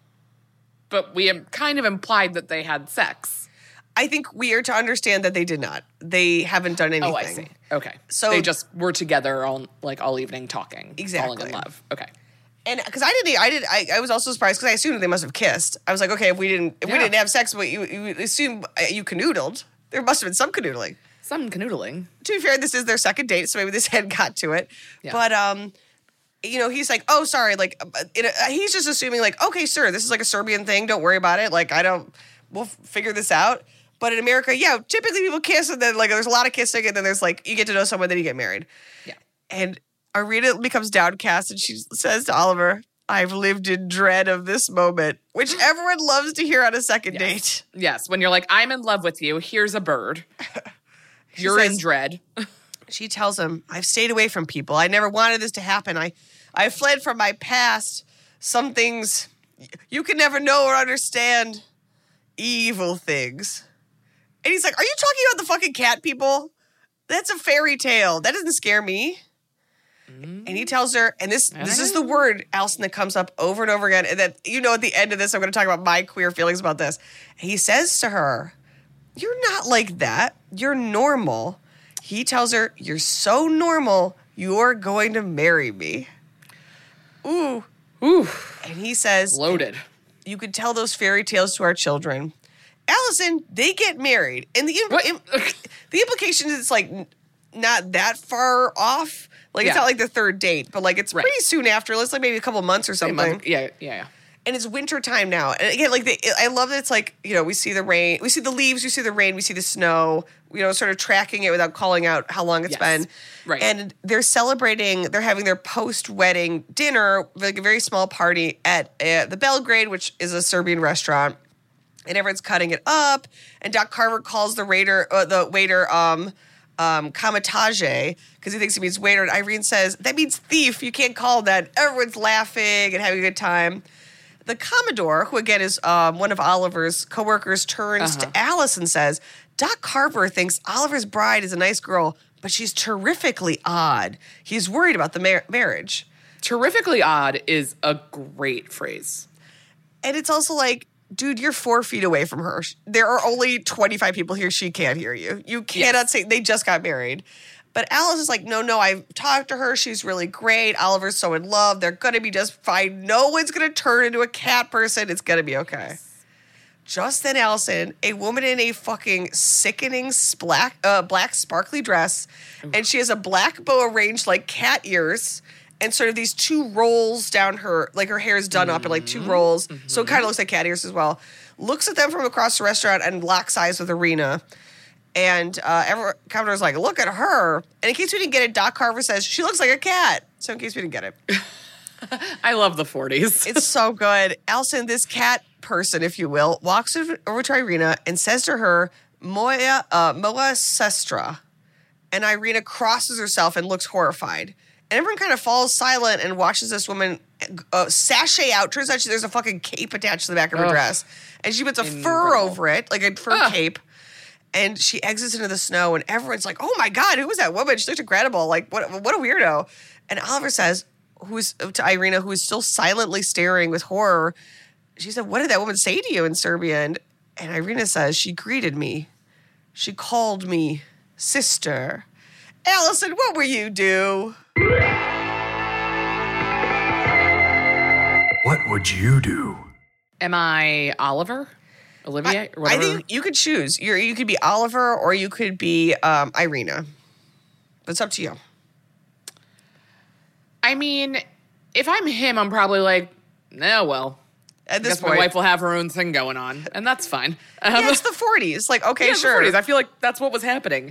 But we kind of implied that they had sex. I think we are to understand that they did not. They haven't done anything. Oh, I see. Okay. So they just were together all evening talking. Exactly. Falling in love. Okay. And because I was also surprised because I assumed they must have kissed. I was like, okay, if we didn't have sex, but you assume you canoodled. There must have been some canoodling. Some canoodling. To be fair, this is their second date, so maybe this had got to it. Yeah. But he's like, "Oh, sorry," like he's just assuming like, "Okay, sir, this is like a Serbian thing. Don't worry about it. Like we'll figure this out." But in America, yeah, typically people kiss, and then like there's a lot of kissing, and then there's like you get to know someone, then you get married. Yeah. And Irina becomes downcast, and she says to Oliver, "I've lived in dread of this moment," which everyone loves to hear on a second date. Yes, when you're like, "I'm in love with you. Here's a bird." You're in dread. She tells him, "I've stayed away from people. I never wanted this to happen. I fled from my past. Some things you can never know or understand. Evil things." And he's like, "Are you talking about the fucking cat people? That's a fairy tale. That doesn't scare me." And he tells her, and this is the word, Allison, that comes up over and over again. And that, at the end of this, I'm going to talk about my queer feelings about this. And he says to her, "You're not like that. You're normal." He tells her, "You're so normal, you're going to marry me." Ooh. And he says, loaded. "You could tell those fairy tales to our children." Allison, they get married. And the implication is it's like not that far off. Like, it's not like the third date, but, like, it's pretty soon after. Let's like maybe a couple months or something. Yeah. And it's winter time now. And again, like, I love that it's like, you know, we see the rain, we see the leaves, we see the rain, we see the snow, you know, sort of tracking it without calling out how long it's been. Right. And they're celebrating, they're having their post-wedding dinner, like a very small party at the Belgrade, which is a Serbian restaurant. And everyone's cutting it up. And Doc Carver calls the waiter, Kamataje, because he thinks he means waiter. And Irene says, that means thief. You can't call that. Everyone's laughing and having a good time. The Commodore, who again is one of Oliver's coworkers, turns to Alice and says, Doc Carver thinks Oliver's bride is a nice girl, but she's terrifically odd. He's worried about the marriage. Terrifically odd is a great phrase. And it's also like, dude, you're 4 feet away from her. There are only 25 people here. She can't hear you. You cannot say they just got married. But Alice is like, no, I've talked to her. She's really great. Oliver's so in love. They're going to be just fine. No one's going to turn into a cat person. It's going to be okay. Yes. Just then, Allison, a woman in a fucking sickening black sparkly dress, and she has a black bow arranged like cat ears, and sort of these 2 rolls down her, like her hair is done up in like 2 rolls, so it kind of looks like cat ears as well. Looks at them from across the restaurant and locks eyes with Irina. And Commodore's like, look at her. And in case we didn't get it, Doc Carver says, she looks like a cat. So in case we didn't get it. I love the 40s. It's so good. Allison, this cat person, if you will, walks over to Irina and says to her, Moa sestra. And Irina crosses herself and looks horrified. And everyone kind of falls silent and watches this woman sashay out. Turns out there's a fucking cape attached to the back of her dress. And she puts a fur over it, like a fur cape. And she exits into the snow, and everyone's like, oh, my God, who was that woman? She looked incredible. Like, what a weirdo. And Oliver says, to Irina, who is still silently staring with horror, she said, what did that woman say to you in Serbian? And Irina says, she greeted me. She called me sister. Allison, what will you do? What would you do? Am I Oliver? Olivia? Or whatever? I think you could choose. You could be Oliver or you could be Irina. But it's up to you. I mean, if I'm him, I'm probably like, well. At this guess point, my wife will have her own thing going on, and that's fine. Yeah, it's the 40s. Like, okay, sure. The 40s. I feel like that's what was happening.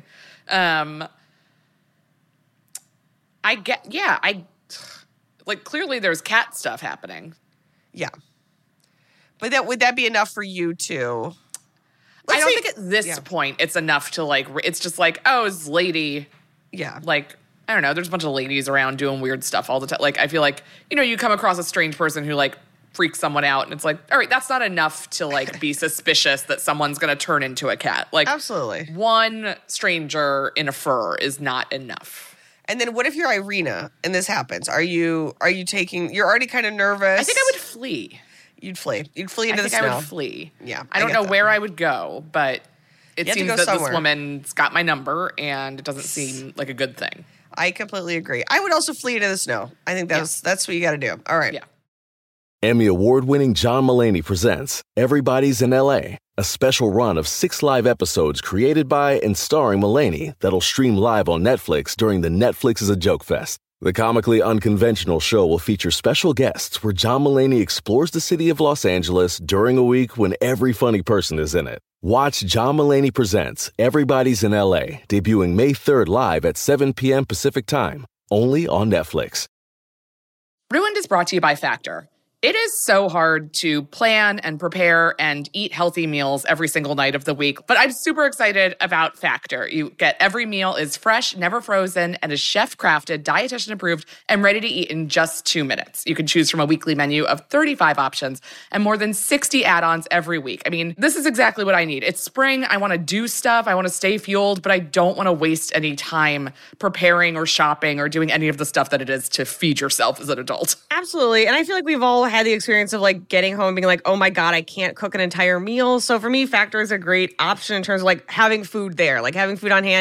Clearly there's cat stuff happening. Yeah. But would that be enough for you to? I don't think at this point it's enough to it's just like, oh, it's lady. Yeah. Like, I don't know, there's a bunch of ladies around doing weird stuff all the time. Like, I feel like, you come across a strange person who freaks someone out and it's like, all right, that's not enough to be suspicious that someone's going to turn into a cat. Like, absolutely. One stranger in a fur is not enough. And then what if you're Irina and this happens? Are you taking, you're already kind of nervous. I think I would flee. You'd flee. You'd flee into the snow. I think I would flee. Yeah. I don't know where I would go, but it seems that somewhere. This woman's got my number and it doesn't seem like a good thing. I completely agree. I would also flee into the snow. I think that's what you got to do. All right. Yeah. Emmy award-winning John Mulaney presents Everybody's in L.A., a special run of 6 live episodes created by and starring Mulaney that'll stream live on Netflix during the Netflix is a Joke Fest. The comically unconventional show will feature special guests where John Mulaney explores the city of Los Angeles during a week when every funny person is in it. Watch John Mulaney Presents Everybody's in L.A., debuting May 3rd live at 7 p.m. Pacific Time, only on Netflix. Ruined is brought to you by Factor. It is so hard to plan and prepare and eat healthy meals every single night of the week, but I'm super excited about Factor. You get every meal is fresh, never frozen, and is chef-crafted, dietitian-approved, and ready to eat in just 2 minutes. You can choose from a weekly menu of 35 options and more than 60 add-ons every week. I mean, this is exactly what I need. It's spring. I want to do stuff. I want to stay fueled, but I don't want to waste any time preparing or shopping or doing any of the stuff that it is to feed yourself as an adult. Absolutely. And I feel like we've all had the experience of getting home and being like, oh my God, I can't cook an entire meal. So for me, Factor is a great option in terms of having food there, having food on hand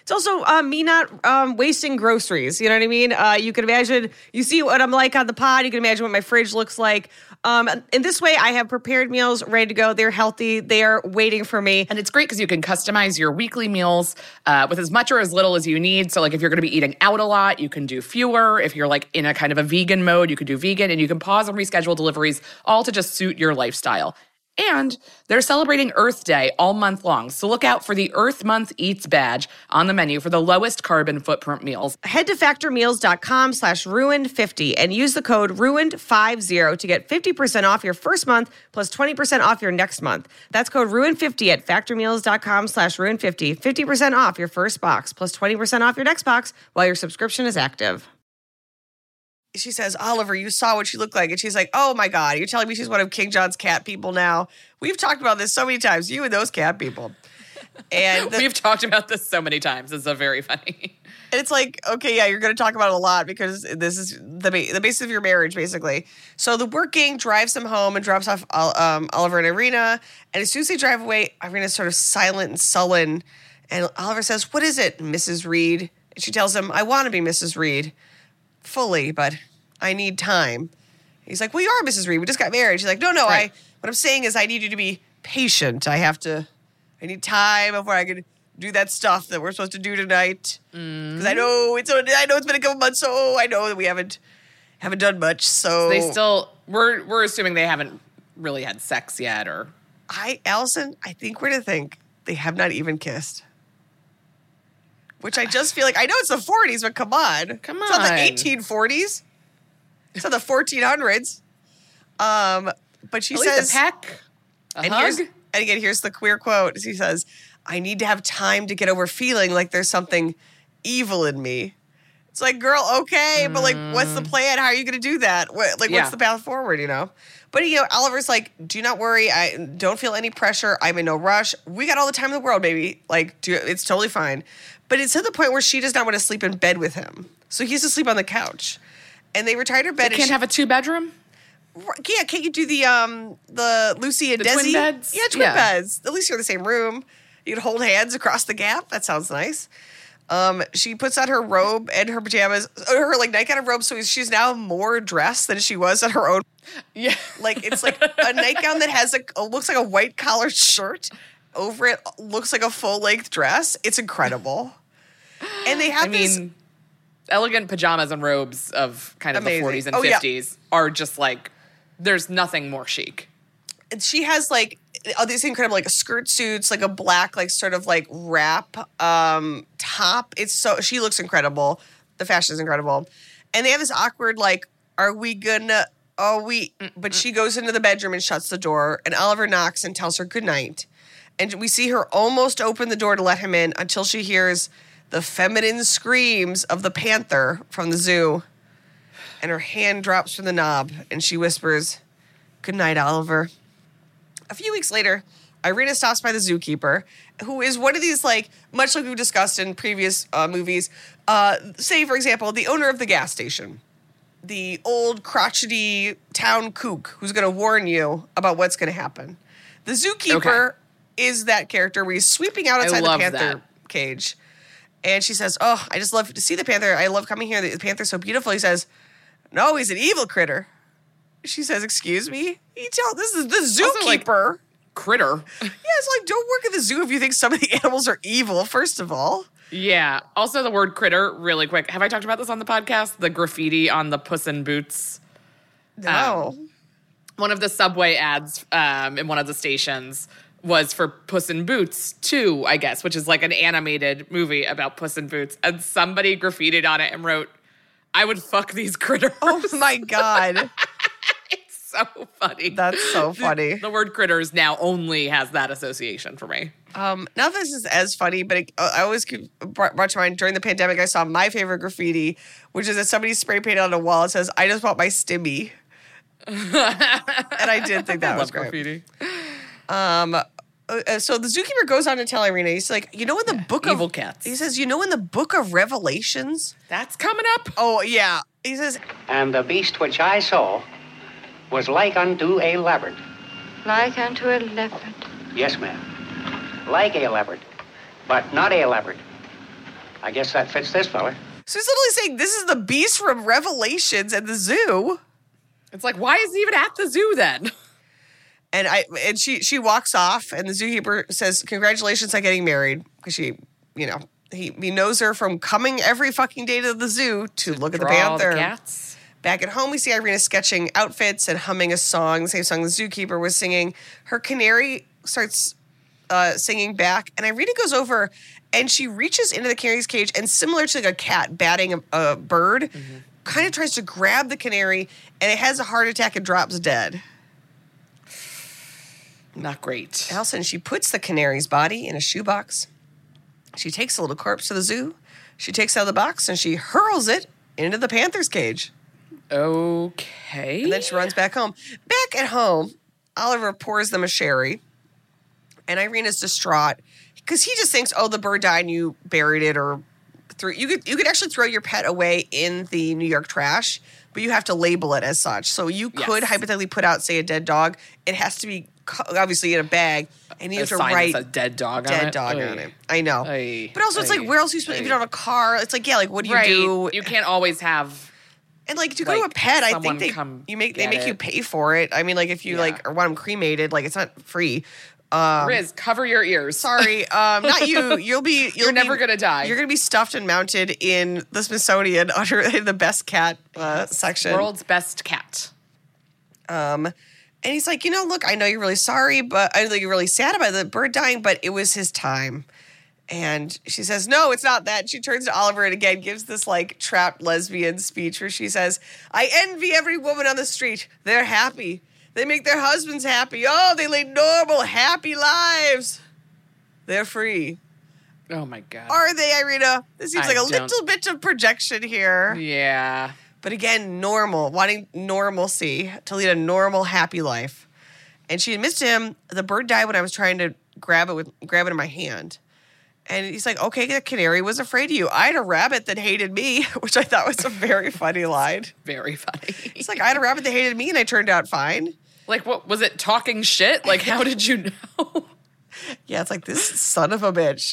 It's also me not wasting groceries. You know what I mean? You can imagine, you see what I'm like on the pod. You can imagine what my fridge looks like. In this way, I have prepared meals ready to go. They're healthy. They are waiting for me. And it's great because you can customize your weekly meals with as much or as little as you need. So like if you're going to be eating out a lot, you can do fewer. If you're like in a kind of a vegan mode, you can do vegan, and you can pause and reschedule deliveries, all to just suit your lifestyle. And they're celebrating Earth Day all month long. So look out for the Earth Month Eats badge on the menu for the lowest carbon footprint meals. Head to factormeals.com/ruined50 and use the code RUINED50 to get 50% off your first month plus 20% off your next month. That's code RUINED50 at factormeals.com/ruined50. 50% off your first box plus 20% off your next box while your subscription is active. She says, Oliver, you saw what she looked like. And she's like, oh my God, you're telling me she's one of King John's cat people now? We've talked about this so many times, you and those cat people. And we've talked about this so many times. It's so very funny. And it's like, okay, yeah, you're going to talk about it a lot because this is the basis of your marriage, basically. So the work gang drives them home and drops off Oliver and Irina. And as soon as they drive away, Irina's sort of silent and sullen. And Oliver says, what is it, Mrs. Reed? And she tells him, I want to be Mrs. Reed. Fully, but I need time. He's like, well, you are Mrs. Reed. We just got married. She's like, no, right. What I'm saying is I need you to be patient. I need time before I can do that stuff that we're supposed to do tonight. Because I know it's been a couple months, so I know that we haven't done much. So they still, we're assuming they haven't really had sex yet, or Allison, I think we're to think they have not even kissed. Which I just feel like, I know it's the 40s, but come on. It's not the 1840s. It's not the 1400s. But she says, a peck, a hug. And again, here's the queer quote. She says, I need to have time to get over feeling like there's something evil in me. It's like, girl, okay, but like, what's the plan? How are you going to do that? What's the path forward, you know? But, you know, Oliver's like, do not worry. I don't feel any pressure. I'm in no rush. We got all the time in the world, baby. Like, it's totally fine. But it's to the point where she does not want to sleep in bed with him. So he has to sleep on the couch. And they retired her bed. They can't have a 2-bedroom? Yeah, can't you do the Lucy and Desi? Twin beds? Yeah, twin beds. At least you're in the same room. You can hold hands across the gap. That sounds nice. She puts on her robe and her pajamas, her like nightgown and robe, so she's now more dressed than she was at her own. Yeah. Like, it's like a nightgown that has looks like a white collared shirt. Over it looks like a full-length dress. It's incredible. And they have elegant pajamas and robes of kind of amazing. The 40s and 50s are just like, there's nothing more chic. And she has like these incredible like skirt suits, like a black like sort of like wrap top. She looks incredible. The fashion is incredible. And they have this awkward like, but she goes into the bedroom and shuts the door, and Oliver knocks and tells her goodnight. And we see her almost open the door to let him in until she hears the feminine screams of the panther from the zoo. And her hand drops from the knob, and she whispers, good night, Oliver. A few weeks later, Irina stops by the zookeeper, who is one of these, like, much like we've discussed in previous movies. Say, for example, the owner of the gas station. The old crotchety town kook who's going to warn you about what's going to happen. The zookeeper is that character where he's sweeping out outside the panther cage. And she says, oh, I just love to see the panther. I love coming here. The panther's so beautiful. He says, no, he's an evil critter. She says, excuse me? This is the zookeeper. Like, critter. Yeah, it's like, don't work at the zoo if you think some of the animals are evil, first of all. Yeah. Also, the word critter, really quick. Have I talked about this on the podcast? The graffiti on the Puss in Boots. No. One of the subway ads in one of the stations was for Puss in Boots 2, I guess, which is like an animated movie about Puss in Boots. And somebody graffitied on it and wrote, I would fuck these critters. Oh, my God. It's so funny. That's so funny. The word critters now only has that association for me. Now this is as funny, but I always brought to mind during the pandemic, I saw my favorite graffiti, which is that somebody spray painted on a wall. It says, I just bought my stimmy. And I did think that was great. Graffiti. So the zookeeper goes on to tell Irina, he's like, in the book of evil cats. He says, in the book of Revelations. That's coming up. Oh, yeah. He says, and the beast which I saw was like unto a leopard. Like unto a leopard. Yes, ma'am. Like a leopard, but not a leopard. I guess that fits this fella. So he's literally saying this is the beast from Revelations at the zoo. It's like, why is he even at the zoo then? And she walks off, and the zookeeper says, "Congratulations on getting married," because she, he knows her from coming every fucking day to the zoo to look at the Draw panther. the cats. Back at home, we see Irina sketching outfits and humming a song, the same song the zookeeper was singing. Her canary starts singing back, and Irina goes over, and she reaches into the canary's cage, and similar to like a cat batting a bird, kind of tries to grab the canary, and it has a heart attack and drops dead. Not great. Allison, she puts the canary's body in a shoebox. She takes the little corpse to the zoo. She takes it out of the box, and she hurls it into the panther's cage. Okay. And then she runs back home. Back at home, Oliver pours them a sherry, and Irina's distraught because he just thinks, oh, the bird died and you buried it, or you could actually throw your pet away in the New York trash, but you have to label it as such. So you could hypothetically put out, say, a dead dog. It has to be obviously in a bag, and you have to write a dead dog on it. on it. I know. But also, it's like, where else are you supposed to, if you don't have a car? It's like, yeah, like, what do you do? You can't always have. And like to go to a pet, I think they make you pay for it. I mean, like if you like or want them cremated, like it's not free. Riz, cover your ears. Sorry, not you. You're never gonna die. You're gonna be stuffed and mounted in the Smithsonian under in the best cat section. World's best cat. And he's like, look, I know you're really sorry, but I know you're really sad about the bird dying, but it was his time. And she says, no, it's not that. She turns to Oliver and again gives this like trapped lesbian speech where she says, I envy every woman on the street. They're happy. They make their husbands happy. Oh, they lead normal, happy lives. They're free. Oh, my God. Are they, Irina? This seems like a little bit of projection here. Yeah. But again, normal, wanting normalcy to lead a normal, happy life. And she admits to him, the bird died when I was trying to grab it in my hand. And he's like, okay, the canary was afraid of you. I had a rabbit that hated me, which I thought was a very funny line. Very funny. It's like, I had a rabbit that hated me and I turned out fine. Like, what, was it talking shit? Like, how did you know? Yeah, it's like, this son of a bitch.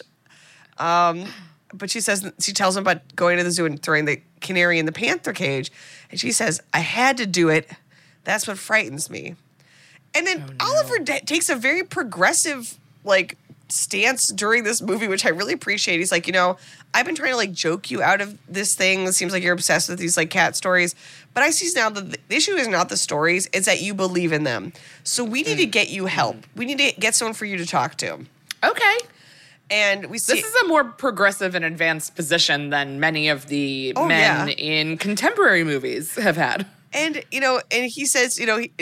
But she tells him about going to the zoo and throwing the canary in the panther cage. And she says, I had to do it. That's what frightens me. And then Oliver takes a very progressive, like, stance during this movie, which I really appreciate. He's like, I've been trying to, like, joke you out of this thing. It seems like you're obsessed with these, like, cat stories. But I see now that the issue is not the stories. It's that you believe in them. So we need to get you help. We need to get someone for you to talk to. Okay. And we see this is a more progressive and advanced position than many of the men in contemporary movies have had. And, and he says,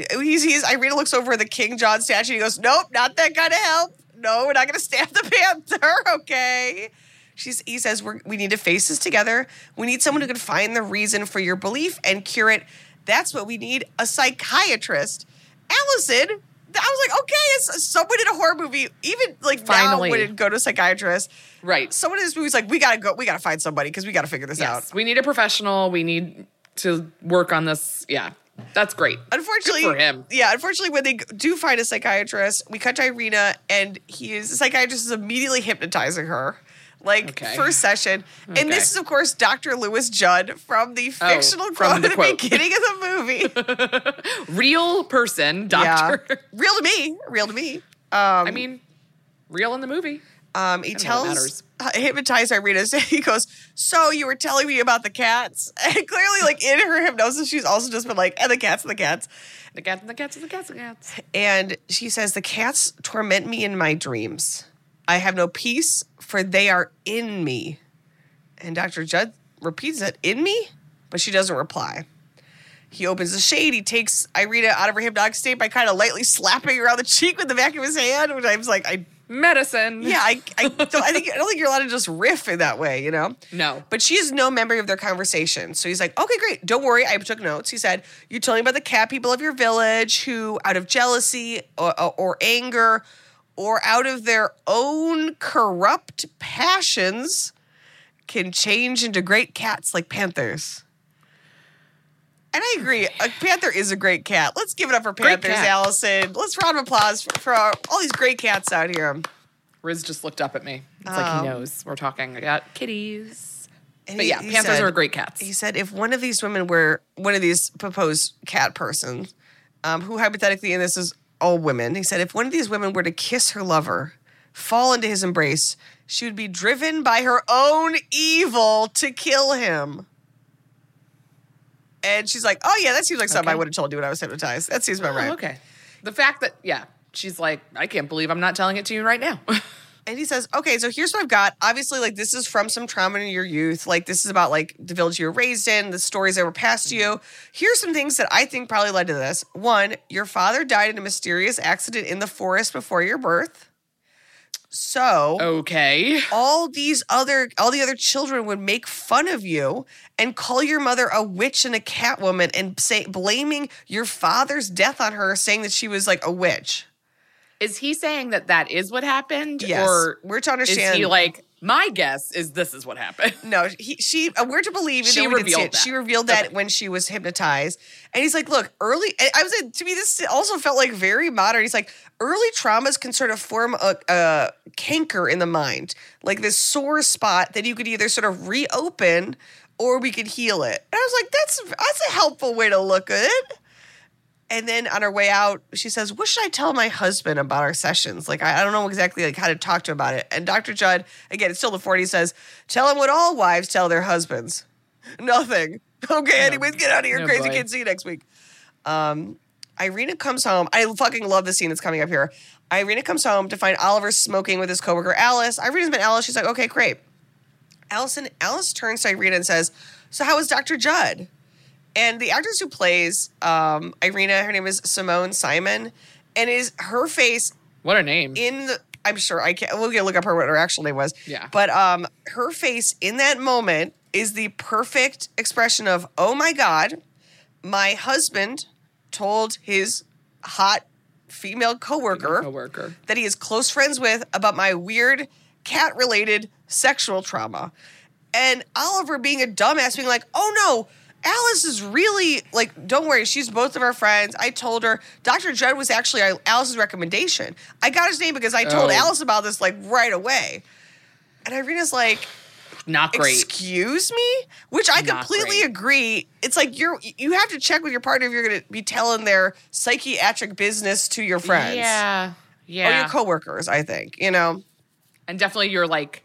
Irina looks over at the King John statue and he goes, nope, not that kind of help. No, we're not going to stab the panther, okay? He says, we need to face this together. We need someone who can find the reason for your belief and cure it. That's what we need, a psychiatrist. Allison, I was like, okay, it's someone in a horror movie, even like finally now wouldn't go to a psychiatrist. Right. Someone in this movie's like, we got to find somebody because we got to figure this out. We need a professional. We need to work on this. Yeah. That's great. Unfortunately, good for him. Yeah, unfortunately, when they do find a psychiatrist, we cut to Irina, and the psychiatrist is immediately hypnotizing her. First session. Okay. And this is, of course, Dr. Lewis Judd from the fictional quote at the beginning of the movie. Real person, doctor. Yeah. Real to me. I mean, real in the movie. He tells hypnotized Irina, he goes, so you were telling me about the cats? And clearly, like, in her hypnosis, she's also just been like, and the cats and the cats. The cats and the cats and the cats and the cats. And she says, the cats torment me in my dreams. I have no peace, for they are in me. And Dr. Judd repeats it, in me? But she doesn't reply. He opens the shade. He takes Irina out of her hypnotic state by kind of lightly slapping her on the cheek with the back of his hand, which I was like, medicine. Yeah, I don't think you're allowed to just riff in that way, No. But she has no memory of their conversation. So he's like, okay, great. Don't worry. I took notes. He said, you're telling me about the cat people of your village who, out of jealousy or anger or out of their own corrupt passions, can change into great cats like panthers. And I agree. A panther is a great cat. Let's give it up for panthers, Allison. Let's round of applause for all these great cats out here. Riz just looked up at me. It's like he knows we're talking about kitties. But yeah, he panthers said- are great cats. He said if one of these women were one of these proposed cat persons, who hypothetically, and this is all women, he said if one of these women were to kiss her lover, fall into his embrace, she would be driven by her own evil to kill him. And she's like, oh, yeah, that seems like something I would have told you when I was hypnotized. That seems about right. Okay. The fact that, she's like, I can't believe I'm not telling it to you right now. And he says, okay, so here's what I've got. Obviously, like, this is from some trauma in your youth. Like, this is about, like, the village you were raised in, the stories that were passed to you. Here's some things that I think probably led to this. One, your father died in a mysterious accident in the forest before your birth. So Okay. all the other children would make fun of you and call your mother a witch and a catwoman and blaming your father's death on her, saying that she was like a witch. Is he saying that is what happened? Yes. Or We're to understand. is he like, my guess is this is what happened? No, we're to believe. She revealed that. She revealed that when she was hypnotized. And he's like, look, to me, this also felt like very modern. He's like, early traumas can sort of form a canker in the mind, like this sore spot that you could either sort of reopen or we could heal it. And I was like, that's a helpful way to look at it. And then on her way out, she says, what should I tell my husband about our sessions? Like, I don't know exactly like how to talk to him about it. And Dr. Judd, again, it's still the 40s, says, tell him what all wives tell their husbands. Nothing. Okay, anyways, get out of here, No, crazy boy. kid. See you next week. Irina comes home. I fucking love the scene that's coming up here. Irina comes home to find Oliver smoking with his coworker, Alice. Irina's met Alice. She's like, okay, great. Alice turns to Irina and says, so how was Dr. Judd? And the actress who plays Irina, her name is Simone Simon, and her face What a name. I'm sure we'll look up what her actual name was. Yeah. But her face in that moment is the perfect expression of, oh my God, my husband told his hot female coworker that he is close friends with about my weird cat-related sexual trauma. And Oliver being a dumbass being like, oh no, Alice is really, like, don't worry, she's both of our friends. I told her. Dr. Judd was actually Alice's recommendation. I got his name because I told Alice about this, like, right away. And Irina's like, Not great. excuse me? Which I completely agree. It's like you have to check with your partner if you're going to be telling their psychiatric business to your friends. Yeah. Yeah. Or your coworkers, I think, you know? And definitely your, like,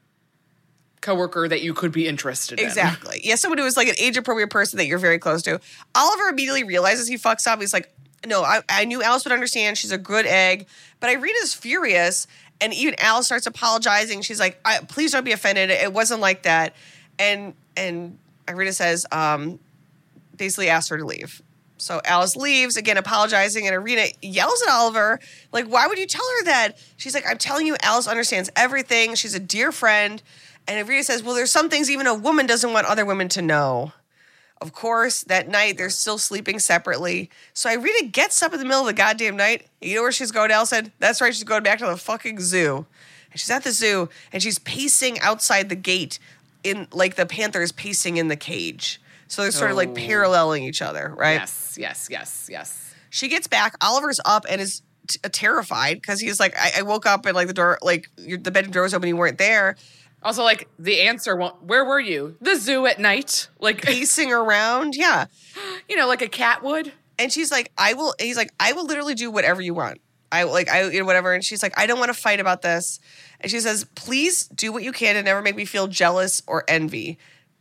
coworker that you could be interested in. Exactly. Yeah, someone who is like an age-appropriate person that you're very close to. Oliver immediately realizes he fucks up. He's like, no, I knew Alice would understand. She's a good egg. But Irina's furious, and even Alice starts apologizing. She's like, please don't be offended. It wasn't like that. And Irina says, basically asks her to leave. So Alice leaves, again apologizing, and Irina yells at Oliver, like, why would you tell her that? She's like, I'm telling you, Alice understands everything. She's a dear friend. And Irina says, well, there's some things even a woman doesn't want other women to know. Of course, that night, they're still sleeping separately. So Irina gets up in the middle of the goddamn night. You know where she's going, Alice said? That's right, she's going back to the fucking zoo. And she's at the zoo, and she's pacing outside the gate in, like, the panther is pacing in the cage. So they're sort of, like, paralleling each other, right? Yes. She gets back. Oliver's up and is terrified because he's like, I woke up and, like, the door, like, the bedroom door was open, you weren't there. Also, like, the answer won't, where were you? The zoo at night. Like, Pacing around, yeah. you know, like a cat would. And she's like, he's like, I will literally do whatever you want. Whatever. And she's like, I don't want to fight about this. And she says, please do what you can to never make me feel jealous or envious.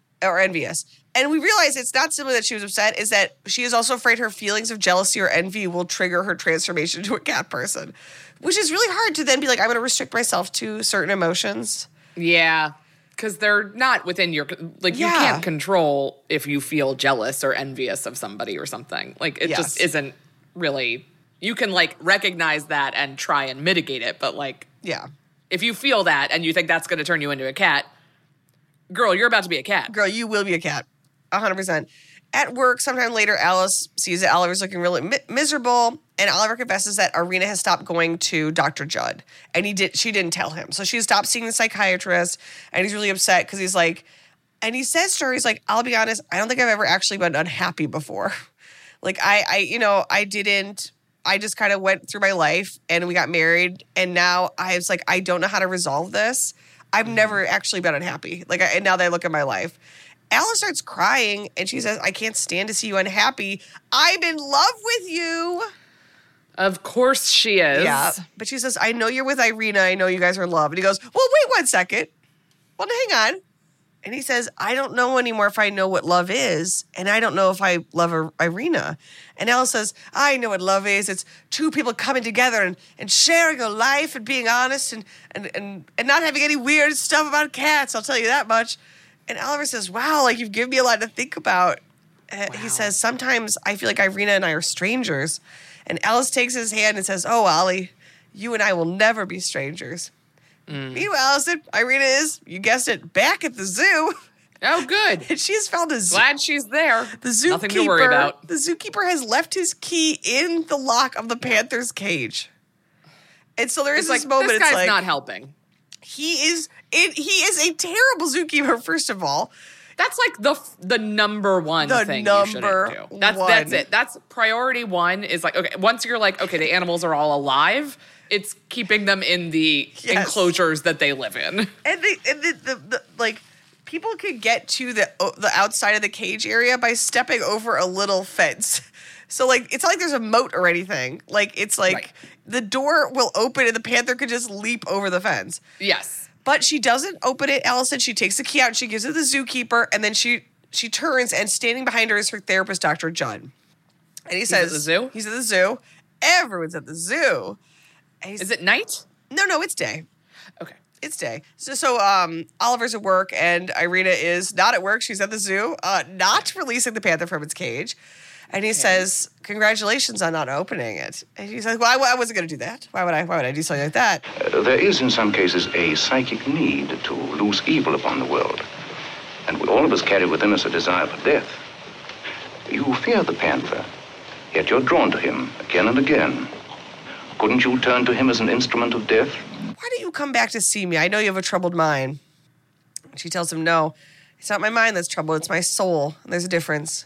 And we realize it's not simply that she was upset, is that she is also afraid her feelings of jealousy or envy will trigger her transformation into a cat person, which is really hard to then be like, I'm going to restrict myself to certain emotions. Yeah, because they're not within your, like, you can't control if you feel jealous or envious of somebody or something. Like, it just isn't really, you can, like, recognize that and try and mitigate it, but, like, yeah, if you feel that and you think that's going to turn you into a cat, girl, you're about to be a cat. Girl, you will be a cat. 100%. At work, sometime later, Alice sees that Oliver's looking really miserable, and Oliver confesses that Irina has stopped going to Dr. Judd, and she didn't tell him. So she stopped seeing the psychiatrist, and he's really upset because he's like, and he says to her, he's like, I'll be honest, I don't think I've ever actually been unhappy before. Like, I I just kind of went through my life and we got married. And now I was like, I don't know how to resolve this. I've never actually been unhappy. Like, and now that I look at my life. Alice starts crying and she says, I can't stand to see you unhappy. I'm in love with you. Of course she is. Yeah. But she says, I know you're with Irina. I know you guys are in love. And he goes, well, wait 1 second. Well, hang on. And he says, I don't know anymore if I know what love is. And I don't know if I love Irina. And Alice says, I know what love is. It's two people coming together and sharing a life and being honest and not having any weird stuff about cats. I'll tell you that much. And Oliver says, wow, like you've given me a lot to think about. He says, sometimes I feel like Irina and I are strangers. And Alice takes his hand and says, oh, Ollie, you and I will never be strangers. Meanwhile, Allison, Irina is, you guessed it, back at the zoo. Oh, good. And she has found a zoo. Glad she's there. The zookeeper, nothing to worry about. The zookeeper has left his key in the lock of the panther's cage. And so there is this moment. This guy's it's like, not helping. He is a terrible zookeeper, first of all. That's like the number one thing you shouldn't do. That's it. That's priority one is like, okay, once you're like, okay, the animals are all alive, it's keeping them in the enclosures that they live in. And the like people could get to the outside of the cage area by stepping over a little fence. So like it's not like there's a moat or anything. Like it's like the door will open and the panther could just leap over the fence. Yes. But she doesn't open it, Allison. She takes the key out and she gives it to the zookeeper, and then she turns, and standing behind her is her therapist, Dr. Judd. And he says, at the zoo? He's at the zoo. Everyone's at the zoo. Is it night? No, it's day. Okay. It's day. So Oliver's at work, and Irina is not at work. She's at the zoo, not releasing the panther from its cage. And he says, congratulations on not opening it. And he's like, well, I wasn't going to do that. Why would I do something like that? There is, in some cases, a psychic need to loose evil upon the world. And we all of us carry within us a desire for death. You fear the panther, yet you're drawn to him again and again. Couldn't you turn to him as an instrument of death? Why don't you come back to see me? I know you have a troubled mind. She tells him, no, it's not my mind that's troubled. It's my soul. And there's a difference.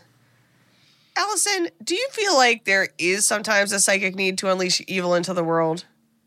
Allison, do you feel like there is sometimes a psychic need to unleash evil into the world?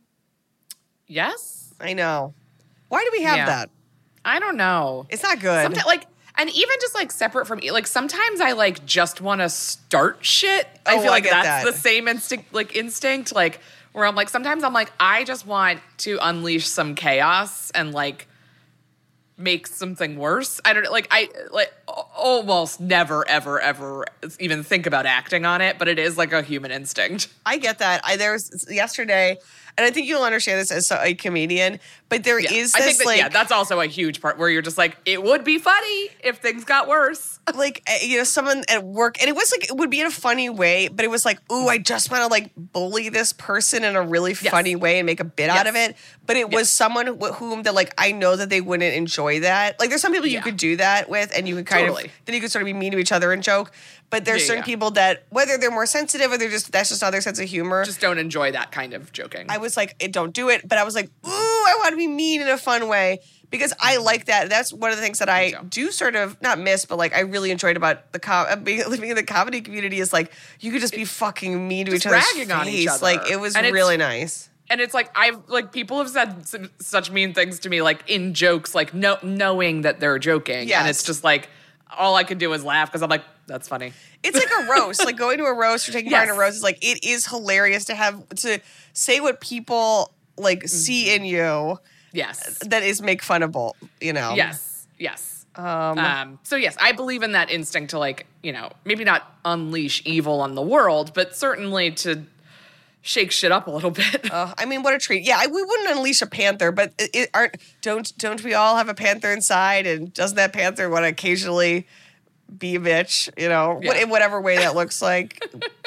Yes. I know. Why do we have that? I don't know. It's not good. And even just like separate from, like sometimes I like just want to start shit. I feel like that's the same instinct, like where I'm like, sometimes I'm like, I just want to unleash some chaos and like make something worse. I don't like I almost never ever even think about acting on it, but it is like a human instinct. I get that. There was yesterday, and I think you'll understand this as a comedian, but there is this I think that's also a huge part where you're just like, it would be funny if things got worse. Like, someone at work, and it was like, it would be in a funny way, but it was like, ooh, I just want to like bully this person in a really funny way and make a bit out of it. But it was someone whom that like, I know that they wouldn't enjoy that. Like, there's some people you could do that with, and you could kind of, then you could sort of be mean to each other and joke. But there's certain people that, whether they're more sensitive or that's just not their sense of humor. Just don't enjoy that kind of joking. I was like, don't do it. But I was like, ooh, I want to be mean in a fun way. Because I like that. That's one of the things that I do sort of, not miss, but like I really enjoyed about living in the comedy community is like, you could just be fucking mean to each other's face. On each other. Like, it was really nice. And it's like, people have said such mean things to me, like in jokes, like knowing that they're joking. Yes. And it's just like, all I can do is laugh because I'm like, that's funny. It's like a roast. Like going to a roast or taking part in a roast is like, it is hilarious to say what people like see in you. Yes. That is make funnable, Yes. So yes, I believe in that instinct to like, maybe not unleash evil on the world, but certainly to shake shit up a little bit. I mean, what a treat. Yeah, we wouldn't unleash a panther, but don't we all have a panther inside? And doesn't that panther want to occasionally be a bitch, in whatever way that looks like?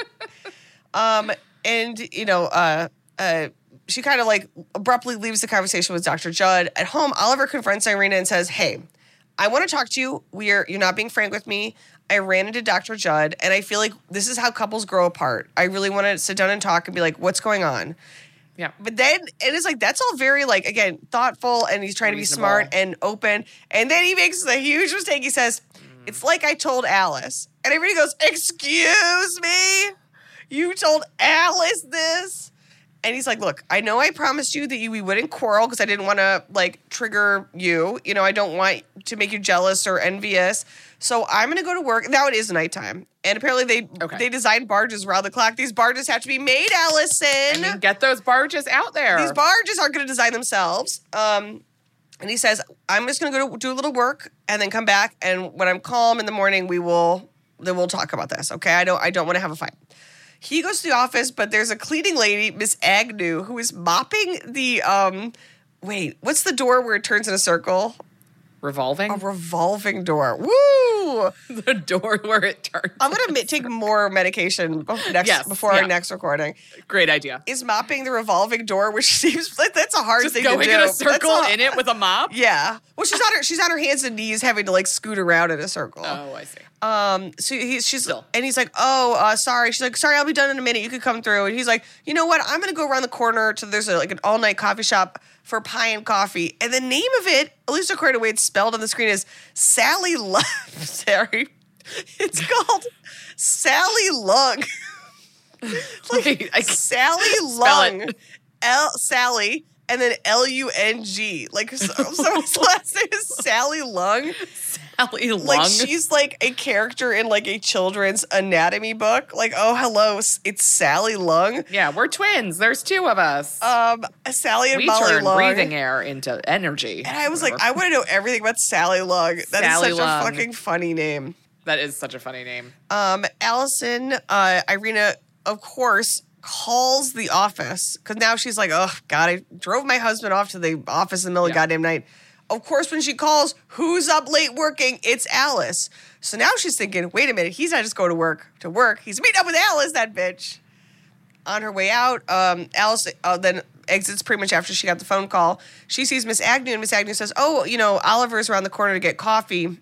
She kind of like abruptly leaves the conversation with Dr. Judd. At home, Oliver confronts Irina and says, hey, I want to talk to you. You're not being frank with me. I ran into Dr. Judd, and I feel like this is how couples grow apart. I really want to sit down and talk and be like, what's going on? Yeah. But then it is like, that's all very like, again, thoughtful, and he's trying to be smart and open. And then he makes a huge mistake. He says, it's like I told Alice. And everybody goes, excuse me? You told Alice this? And he's like, look, I know I promised you that we wouldn't quarrel because I didn't want to, like, trigger you. You know, I don't want to make you jealous or envious. So I'm going to go to work. Now it is nighttime. And apparently they designed barges around the clock. These barges have to be made, Allison. I mean, get those barges out there. These barges aren't going to design themselves. And he says, I'm just going to go do a little work and then come back. And when I'm calm in the morning, we'll talk about this, okay? I don't want to have a fight. He goes to the office, but there's a cleaning lady, Miss Agnew, who is mopping the, what's the door where it turns in a circle? Revolving? A revolving door. Woo! The door where it turns. I'm going to take more medication before our next recording. Great idea. Is mopping the revolving door, which seems like that's a hard thing to do. Just going in a circle in it with a mop? Yeah. Well, she's on her hands and knees having to, like, scoot around in a circle. Oh, I see. So he's like, sorry. She's like, sorry, I'll be done in a minute. You could come through. And he's like, you know what? I'm going to go around the corner to, there's an all-night coffee shop for pie and coffee. And the name of it, at least according to the way it's spelled on the screen, is Sally Lung. Sorry. It's called Sally Lung. Sally Lung. Sally, and then L-U-N-G. Like, so his last name is Sally Lung. Sally Lung? Like, she's like a character in like a children's anatomy book. Like, oh, hello, it's Sally Lung. Yeah, we're twins. There's two of us. Sally and we Molly turn Lung. breathing air into energy. And I was like, I want to know everything about Sally Lung. That is such a fucking funny name. That is such a funny name. Allison, Irina, of course, calls the office because now she's like, oh, God, I drove my husband off to the office in the middle of the goddamn night. Of course, when she calls, who's up late working? It's Alice. So now she's thinking, wait a minute, he's not just going to work. He's meeting up with Alice, that bitch. On her way out, Alice then exits pretty much after she got the phone call. She sees Miss Agnew, and Miss Agnew says, oh, Oliver's around the corner to get coffee.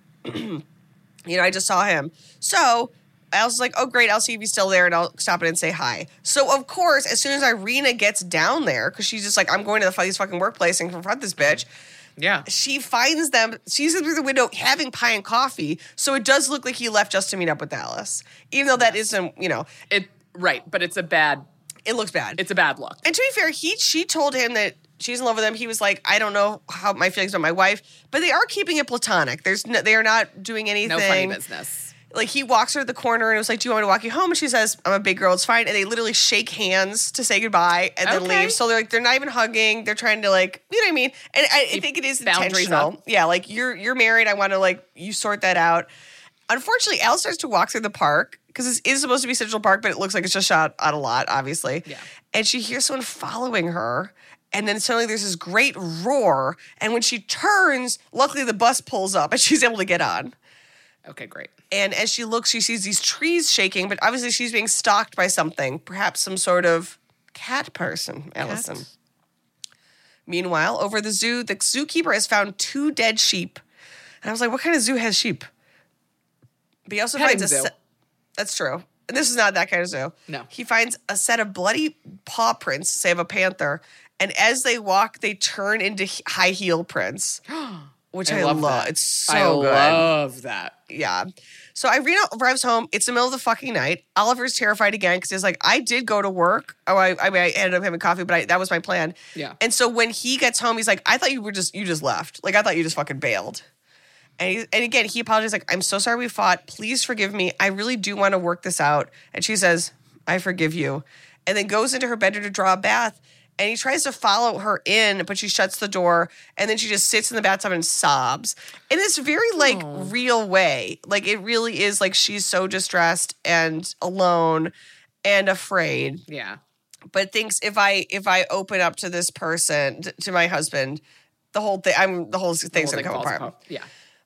I just saw him. So Alice is like, oh, great, I'll see if he's still there, and I'll stop in and say hi. So, of course, as soon as Irina gets down there, because she's just like, I'm going to the fucking workplace and confront this bitch. Yeah. She finds them, sees them through the window having pie and coffee, so it does look like he left just to meet up with Alice. Even though that isn't, Right, but it's a bad... It looks bad. It's a bad look. And to be fair, she told him that she's in love with him. He was like, I don't know how my feelings about my wife, but they are keeping it platonic. They are not doing anything. No funny business. Like, he walks her to the corner and was like, do you want me to walk you home? And she says, I'm a big girl, it's fine. And they literally shake hands to say goodbye and then leave. So they're not even hugging. They're trying to, like, you know what I mean? And I think it is intentional. Up. Yeah, like, you're married. I want to, like, you sort that out. Unfortunately, Alice starts to walk through the park because this is supposed to be Central Park, but it looks like it's just shot out a lot, obviously. Yeah. And she hears someone following her. And then suddenly there's this great roar. And when she turns, luckily the bus pulls up and she's able to get on. Okay, great. And as she looks, she sees these trees shaking, but obviously she's being stalked by something, perhaps some sort of cat person, Allison. Cat. Meanwhile, over the zoo, the zookeeper has found 2 dead sheep. And I was like, what kind of zoo has sheep? But he also finds a set. That's true. And this is not that kind of zoo. No. He finds a set of bloody paw prints, say of a panther, and as they walk, they turn into high heel prints. Which I love. That. It's so good. I love that. Yeah. So Irina arrives home. It's the middle of the fucking night. Oliver's terrified again because he's like, I did go to work. Oh, I ended up having coffee, but that was my plan. Yeah. And so when he gets home, he's like, I thought you just left. Like, I thought you just fucking bailed. And again, he apologizes like, I'm so sorry we fought. Please forgive me. I really do want to work this out. And she says, I forgive you. And then goes into her bedroom to draw a bath. And he tries to follow her in, but she shuts the door. And then she just sits in the bathtub and sobs. In this very, real way. Like, it really is like she's so distressed and alone and afraid. Yeah. But thinks if I open up to this person, to my husband, the whole thing's going to come apart. Yeah.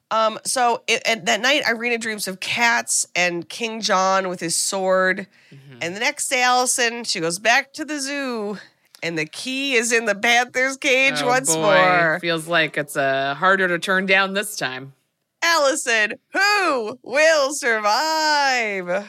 So that night, Irina dreams of cats and King John with his sword. Mm-hmm. And the next day, Allison, she goes back to the zoo. And the key is in the panther's cage once more. Feels like it's harder to turn down this time. Allison, who will survive?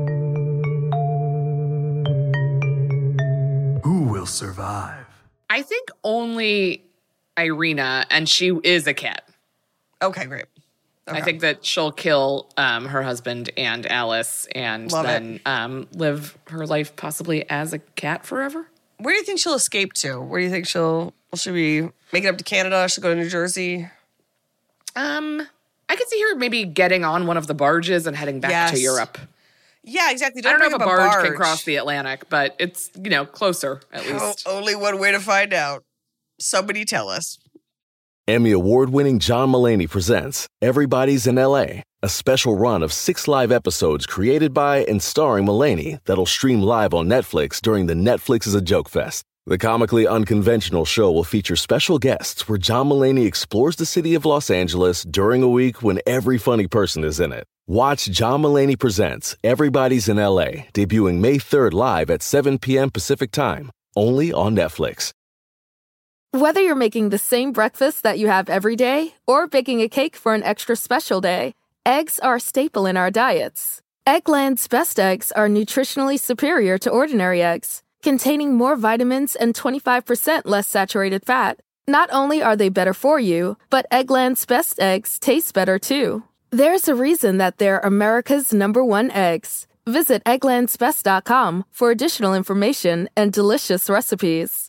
Who will survive? I think only Irina, and she is a cat. Okay, great. I think that she'll kill her husband and Alice and live her life possibly as a cat forever. Where do you think she'll escape to? Where do you think she'll be making up to Canada? She'll go to New Jersey? I could see her maybe getting on one of the barges and heading back to Europe. Yeah, exactly. I don't know if a barge can cross the Atlantic, but it's, closer at least. Only one way to find out. Somebody tell us. Emmy award-winning John Mulaney presents Everybody's in L.A., a special run of 6 live episodes created by and starring Mulaney that'll stream live on Netflix during the Netflix is a Joke Fest. The comically unconventional show will feature special guests where John Mulaney explores the city of Los Angeles during a week when every funny person is in it. Watch John Mulaney Presents Everybody's in L.A., debuting May 3rd live at 7 p.m. Pacific Time, only on Netflix. Whether you're making the same breakfast that you have every day or baking a cake for an extra special day, eggs are a staple in our diets. Eggland's best eggs are nutritionally superior to ordinary eggs, containing more vitamins and 25% less saturated fat. Not only are they better for you, but Eggland's best eggs taste better too. There's a reason that they're America's #1 eggs. Visit egglandsbest.com for additional information and delicious recipes.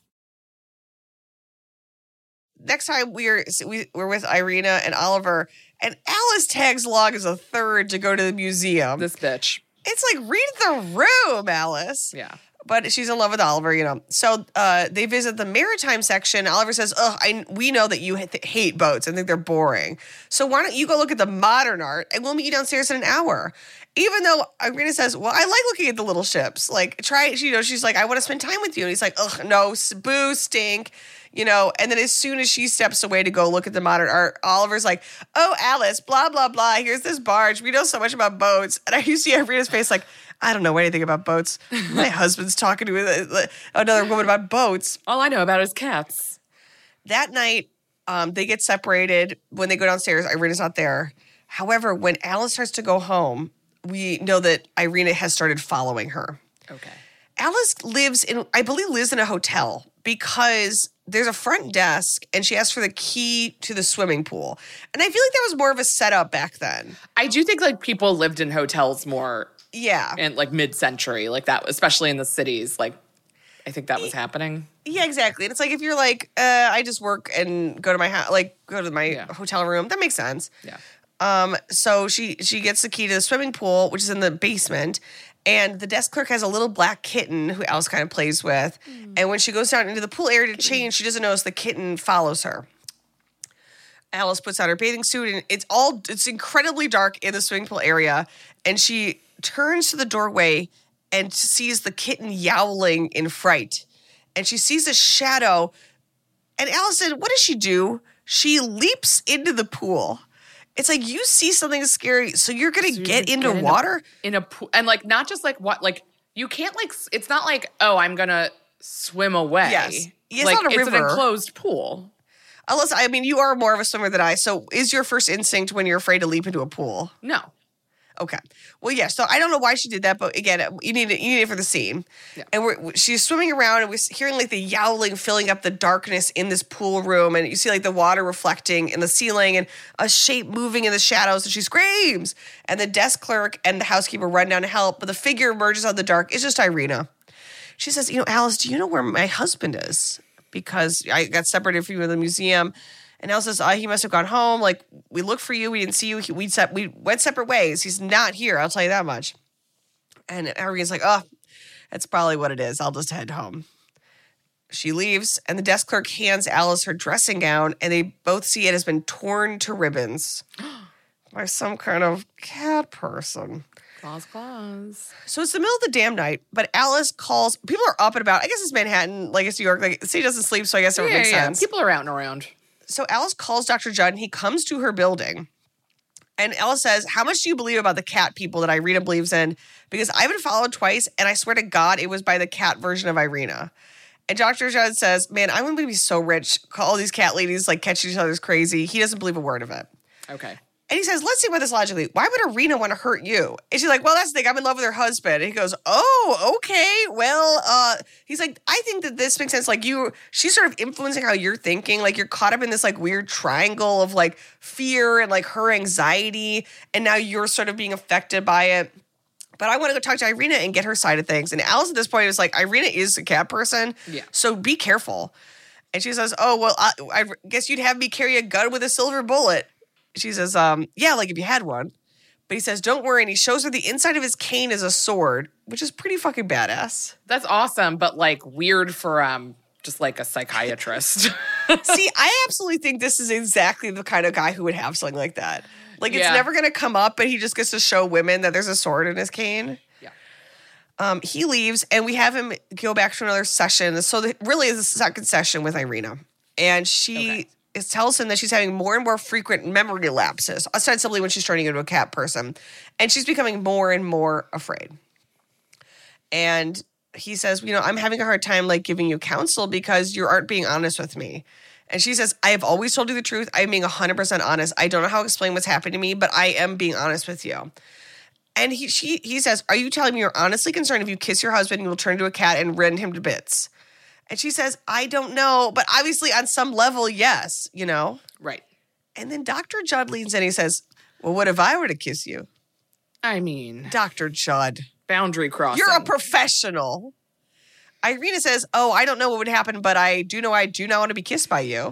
Next time we're with Irina and Oliver, and Alice tags along as a third to go to the museum. This bitch. It's like, read the room, Alice. Yeah. But she's in love with Oliver, So they visit the maritime section. Oliver says, we know that you hate boats and think they're boring. So why don't you go look at the modern art and we'll meet you downstairs in an hour. Even though Irina says, well, I like looking at the little ships. Like, she's like, I want to spend time with you. And he's like, no, boo, stink. And then as soon as she steps away to go look at the modern art, Oliver's like, oh, Alice, blah, blah, blah. Here's this barge. We know so much about boats. And you see Irina's face like, I don't know anything about boats. My husband's talking to another woman about boats. All I know about is cats. That night, they get separated. When they go downstairs, Irina's not there. However, when Alice starts to go home, we know that Irina has started following her. Okay. Alice lives in a hotel because there's a front desk and she asks for the key to the swimming pool. And I feel like that was more of a setup back then. I do think people lived in hotels more. Yeah. In mid-century, that, especially in the cities. I think that was happening. Yeah, exactly. And it's like, if you're like, I just work and go to my house, go to my hotel room, that makes sense. Yeah. So she gets the key to the swimming pool, which is in the basement. And the desk clerk has a little black kitten who Alice kind of plays with. And when she goes down into the pool area to change, she doesn't notice the kitten follows her. Alice puts on her bathing suit, and it's incredibly dark in the swimming pool area. And she turns to the doorway and sees the kitten yowling in fright. And she sees a shadow. And Alice said, what does she do? She leaps into the pool. It's like, you see something scary, so you're going to get into water? In a pool. And, not just, what, you can't, it's not like, oh, I'm going to swim away. Yes. It's not a river. It's an enclosed pool. Unless, you are more of a swimmer than I, so is your first instinct when you're afraid to leap into a pool? No. Okay. Well, yeah, so I don't know why she did that, but again, you need it for the scene. Yeah. And she's swimming around, and we're hearing the yowling filling up the darkness in this pool room, and you see the water reflecting in the ceiling and a shape moving in the shadows, and she screams. And the desk clerk and the housekeeper run down to help, but the figure emerges out of the dark. It's just Irina. She says, Alice, do you know where my husband is? Because I got separated from you in the museum. And Alice says, he must have gone home. We looked for you. We didn't see you. We went separate ways. He's not here. I'll tell you that much. And Irina's like, that's probably what it is. I'll just head home. She leaves, and the desk clerk hands Alice her dressing gown, and they both see it has been torn to ribbons by some kind of cat person. Claws. So it's the middle of the damn night, but Alice calls. People are up and about. I guess it's Manhattan, it's New York. The city doesn't sleep, so I guess it would make sense. People are out and around. So Alice calls Dr. Judd. He comes to her building. And Alice says, how much do you believe about the cat people that Irina believes in? Because I've been followed twice, and I swear to God, it was by the cat version of Irina. And Dr. Judd says, man, I'm going to be so rich. All these cat ladies catching each other's crazy. He doesn't believe a word of it. Okay. And he says, let's think about this logically. Why would Irina want to hurt you? And she's like, well, that's the thing. I'm in love with her husband. And he goes, oh, okay. Well, he's like, I think that this makes sense. Like she's sort of influencing how you're thinking. Like you're caught up in this like weird triangle of like fear and like her anxiety. And now you're sort of being affected by it. But I want to go talk to Irina and get her side of things. And Alice at this point is like, Irina is a cat person. Yeah. So be careful. And she says, oh, well, I guess you'd have me carry a gun with a silver bullet. She says, yeah, like if you had one. But he says, don't worry. And he shows her the inside of his cane is a sword, which is pretty fucking badass. That's awesome, but like weird for just like a psychiatrist. See, I absolutely think this is exactly the kind of guy who would have something like that. Like it's never going to come up, but he just gets to show women that there's a sword in his cane. Yeah. He leaves, and we have him go back to another session. So really is the second session with Irina. And she... It tells him that she's having more and more frequent memory lapses, ostensibly when she's turning into a cat person. And she's becoming more and more afraid. And he says, I'm having a hard time like giving you counsel because you aren't being honest with me. And she says, I have always told you the truth. I'm being 100% honest. I don't know how to explain what's happened to me, but I am being honest with you. And he says, are you telling me you're honestly concerned if you kiss your husband, you will turn into a cat and rend him to bits? And she says, I don't know, but obviously on some level, yes, Right. And then Dr. Judd leans in and he says, well, what if I were to kiss you? I mean. Dr. Judd. Boundary crossing. You're a professional. Irina says, oh, I don't know what would happen, but I do know I do not want to be kissed by you.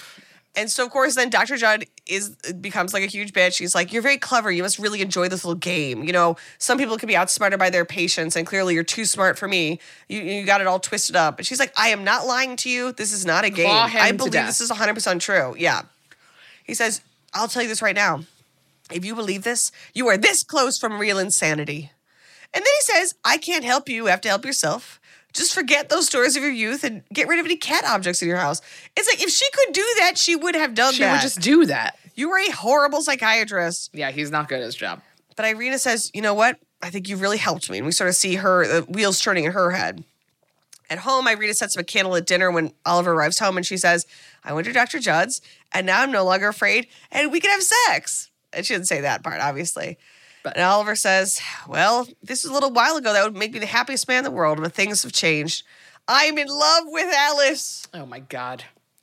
And so, of course, then Dr. Judd becomes like a huge bitch. She's like, you're very clever. You must really enjoy this little game. Some people can be outsmarted by their patients, and clearly you're too smart for me. You got it all twisted up. And she's like, I am not lying to you. This is not a game. I believe this is 100% true. Yeah. He says, I'll tell you this right now. If you believe this, you are this close from real insanity. And then he says, I can't help you. You have to help yourself. Just forget those stories of your youth and get rid of any cat objects in your house. It's like, if she could do that, she would have done that. She would just do that. You were a horrible psychiatrist. Yeah, he's not good at his job. But Irina says, you know what? I think you've really helped me. And we sort of see the wheels turning in her head. At home, Irina sets up a candle at dinner when Oliver arrives home, and she says, I went to Dr. Judd's, and now I'm no longer afraid, and we can have sex. And she didn't say that part, obviously. And Oliver says, well, this was a little while ago. That would make me the happiest man in the world, but things have changed. I'm in love with Alice. Oh, my God.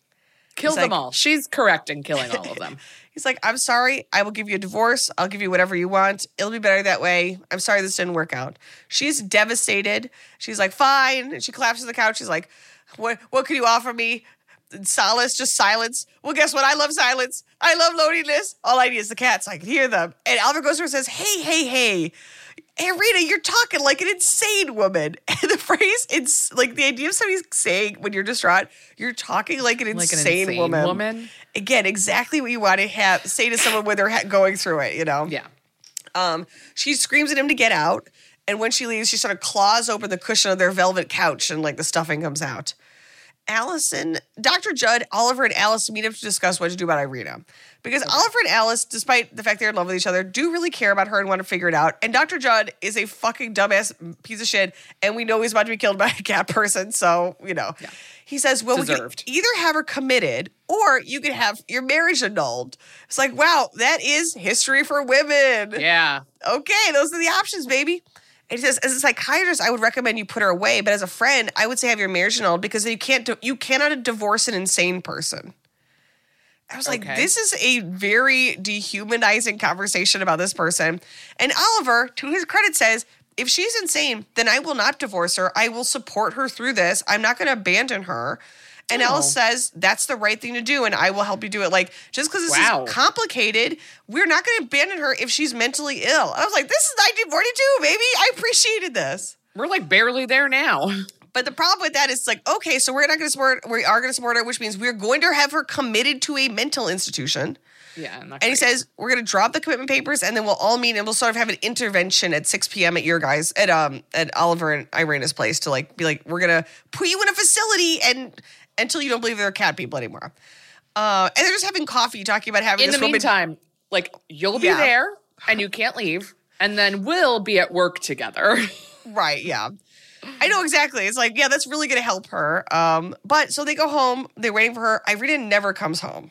Kill them all. She's correct in killing all of them. He's like, I'm sorry. I will give you a divorce. I'll give you whatever you want. It'll be better that way. I'm sorry this didn't work out. She's devastated. She's like, fine. And she collapses on the couch. She's like, what can you offer me? Solace, just silence. Well, guess what? I love silence. I love loneliness. All I need is the cat so I can hear them. And Oliver goes to her and says, hey, Rita, you're talking like an insane woman. And the phrase, it's like the idea of somebody saying when you're distraught, you're talking like an insane woman. Again, exactly what you want to say to someone when they're going through it, Yeah. She screams at him to get out. And when she leaves, she sort of claws open the cushion of their velvet couch and like the stuffing comes out. Dr. Judd, Oliver, and Alice meet up to discuss what to do about Irina. Because Oliver and Alice, despite the fact they're in love with each other, do really care about her and want to figure it out. And Dr. Judd is a fucking dumbass piece of shit, and we know he's about to be killed by a cat person, so, Yeah. He says, well, Deserved. we can either have her committed, or you can have your marriage annulled. It's like, wow, that is history for women. Yeah. Okay, those are the options, baby. And he says, as a psychiatrist, I would recommend you put her away. But as a friend, I would say have your marriage annulled because you cannot divorce an insane person. I was like, this is a very dehumanizing conversation about this person. And Oliver, to his credit, says, if she's insane, then I will not divorce her. I will support her through this. I'm not going to abandon her. And Alice says, that's the right thing to do, and I will help you do it. Like, just because this is complicated, we're not going to abandon her if she's mentally ill. And I was like, this is 1942, baby. I appreciated this. We're like barely there now. But the problem with that is like, okay, so we are going to support her, which means we're going to have her committed to a mental institution. Yeah. And he says, we're going to drop the commitment papers, and then we'll all meet, and we'll sort of have an intervention at 6 p.m. at Oliver and Irina's place to like be like, we're going to put you in a facility and until you don't believe they're cat people anymore. And they're just having coffee, talking about having this woman. In the meantime, like, you'll be there, and you can't leave, and then we'll be at work together. Right, yeah. I know exactly. It's like, yeah, that's really going to help her. But so they go home. They're waiting for her. Irina never comes home.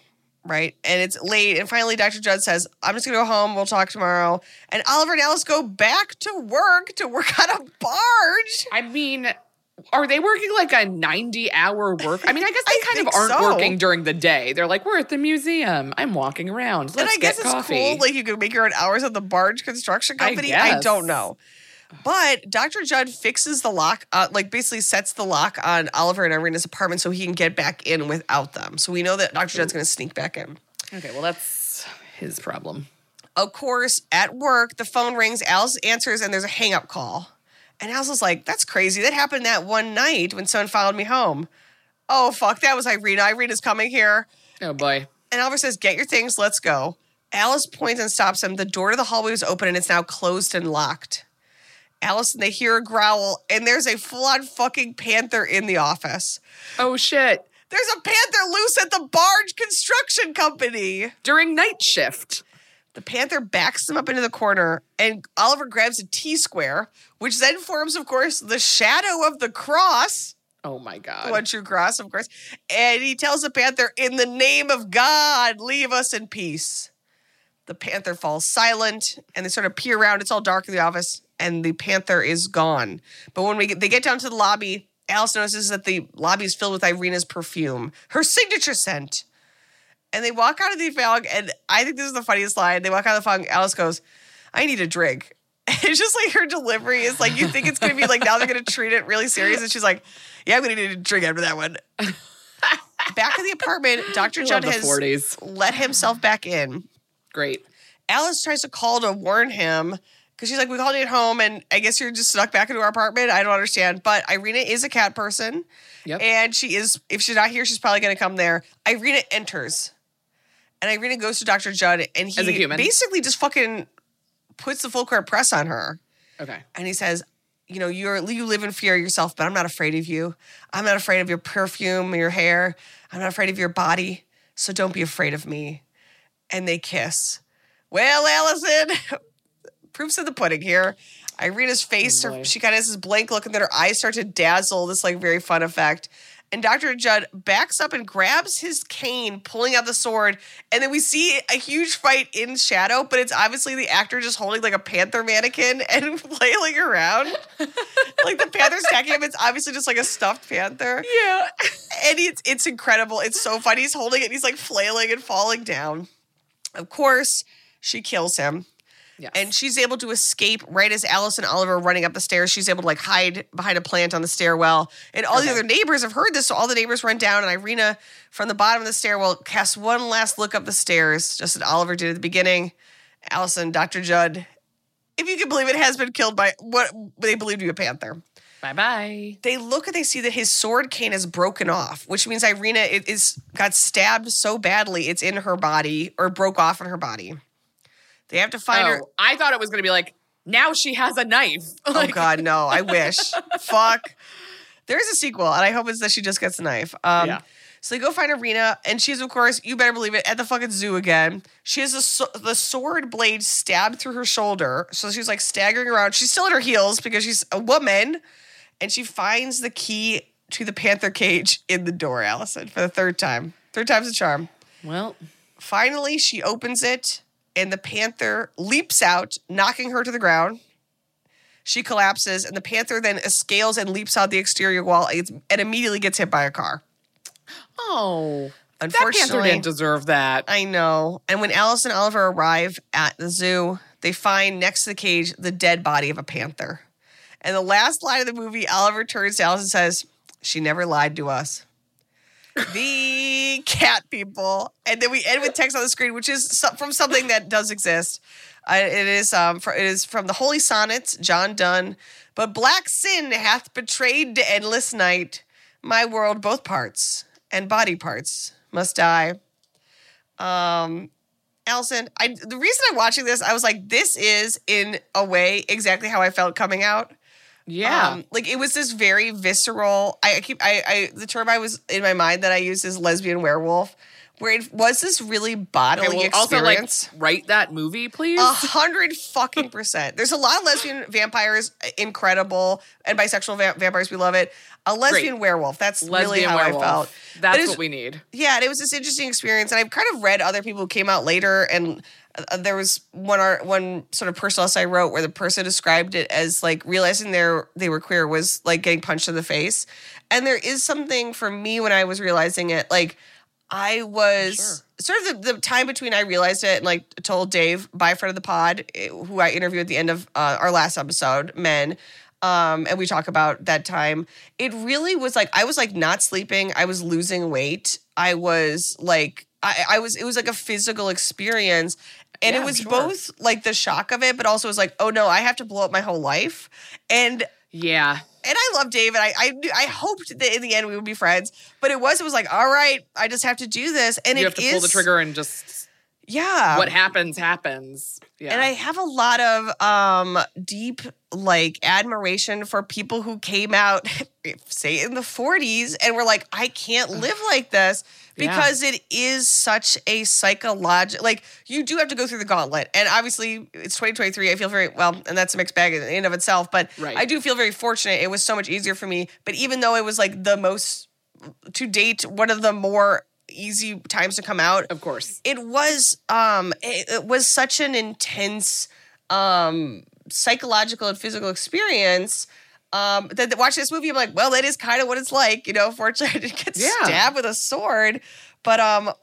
right? And it's late. And finally, Dr. Judd says, I'm just going to go home. We'll talk tomorrow. And Oliver and Alice go back to work on a barge. I mean, are they working like a 90-hour work? I mean, I guess they kind of aren't so. working during the day. They're like, we're at the museum. I'm walking around. Let's get coffee. It's cool. Like, you can make your own hours at the barge construction company. I don't know. But Dr. Judd fixes the lock, basically sets the lock on Oliver and Irina's apartment so he can get back in without them. So we know that Dr. Judd's going to sneak back in. Okay, well, that's his problem. Of course, at work, the phone rings. Alice answers, and there's a hang-up call. And Alice was like, that's crazy. That happened that one night when someone followed me home. Oh, fuck, that was Irina. Irina's coming here. Oh, boy. And Oliver says, get your things, let's go. Alice points and stops him. The door to the hallway was open, and it's now closed and locked. Alice and they hear a growl, and there's a full-on fucking panther in the office. Oh, shit. There's a panther loose at the barge construction company. During night shift. The panther backs them up into the corner, and Oliver grabs a T-square, which then forms, of course, the shadow of the cross. Oh, my God. One true cross, of course. And he tells the panther, in the name of God, leave us in peace. The panther falls silent, and they sort of peer around. It's all dark in the office, and the panther is gone. But when they get down to the lobby, Alice notices that the lobby is filled with Irina's perfume, her signature scent. And they walk out of the fog, and I think this is the funniest line. They walk out of the fog, Alice goes, I need a drink. And it's just like her delivery is like, you think it's going to be like, now they're going to treat it really serious. And she's like, yeah, I'm going to need a drink after that one. Back in the apartment, Dr. Judd has 40s. let himself back in. Great. Alice tries to call to warn him because she's like, we called you at home, and I guess you're just snuck back into our apartment. I don't understand. But Irina is a cat person. Yep. And she is, if she's not here, she's probably going to come there. Irina enters. And Irina goes to Dr. Judd, and he basically just fucking puts the full court press on her. Okay. And he says, you know, you live in fear yourself, but I'm not afraid of you. I'm not afraid of your perfume, your hair. I'm not afraid of your body. So don't be afraid of me. And they kiss. Well, Allison, proof's in the pudding here. Irina's face, she kind of has this blank look, and then her eyes start to dazzle, this like very fun effect. And Dr. Judd backs up and grabs his cane, pulling out the sword. And then we see a huge fight in shadow, but it's obviously the actor just holding like a panther mannequin and flailing around. Like the panther's attacking him. It's obviously just like a stuffed panther. Yeah. And it's incredible. It's so funny. He's holding it and he's like flailing and falling down. Of course, she kills him. Yes. And she's able to escape right as Alice and Oliver are running up the stairs. She's able to like hide behind a plant on the stairwell. And all the other neighbors have heard this, so all the neighbors run down, and Irina from the bottom of the stairwell casts one last look up the stairs, just as Oliver did at the beginning. Alice and Dr. Judd, if you can believe it, has been killed by what they believe to be a panther. Bye-bye. They look and they see that his sword cane is broken off, which means Irina got stabbed so badly it's in her body, or broke off in her body. They have to find her. I thought it was going to be like, now she has a knife. Oh, God, no. I wish. Fuck. There is a sequel, and I hope it's that she just gets a knife. Yeah. So they go find Irina, and she's, of course, you better believe it, at the fucking zoo again. She has the sword blade stabbed through her shoulder, so she's, like, staggering around. She's still at her heels because she's a woman, and she finds the key to the panther cage in the door, Allison, for the third time. Third time's a charm. Well. Finally, she opens it, and the panther leaps out, knocking her to the ground. She collapses, and the panther then scales and leaps out the exterior wall and immediately gets hit by a car. Oh. Unfortunately, that panther didn't deserve that. I know. And when Alice and Oliver arrive at the zoo, they find next to the cage the dead body of a panther. And the last line of the movie, Oliver turns to Alice and says, she never lied to us. The cat people. And then we end with text on the screen, which is from something that does exist. It is from the Holy Sonnets, John Donne. But black sin hath betrayed to endless night. My world, both parts and body parts must die. Allison, the reason I'm watching this, I was like, this is in a way exactly how I felt coming out. Yeah. Like it was this very visceral, the term I was in my mind that I used is lesbian werewolf, where it was this really bodily Also, experience. write that movie, please. 100%. There's a lot of lesbian vampires, incredible, and bisexual vampires, we love it. A lesbian werewolf, that's really how werewolf. I felt. That's what we need. Yeah, and it was this interesting experience, and I've kind of read other people who came out later, and there was one sort of personal essay I wrote where the person described it as like realizing they were queer was like getting punched in the face. And there is something for me when I was realizing it, like I was sort of the time between I realized it and like told Dave, by friend of the pod, who I interviewed at the end of our last episode, Men, and we talk about that time. It really was like I was like not sleeping. I was losing weight. I was like it was like a physical experience. And it was both like the shock of it, but also it was like, oh no, I have to blow up my whole life. And yeah. And I love Dave, and I hoped that in the end we would be friends. But it was like, all right, I just have to do this. And you have to pull the trigger and just what happens. Yeah. And I have a lot of deep like admiration for people who came out, say in the 40s, and were like, I can't live like this. Because it is such a psychological, like, you do have to go through the gauntlet. And obviously, it's 2023. I feel very, well, and that's a mixed bag in and of itself. But I do feel very fortunate. It was so much easier for me. But even though it was, like, the most, to date, one of the more easy times to come out. Of course. It was such an intense psychological and physical experience. That watching this movie, I'm like, well, that is kind of what it's like. You know, fortunately, I didn't get stabbed with a sword. But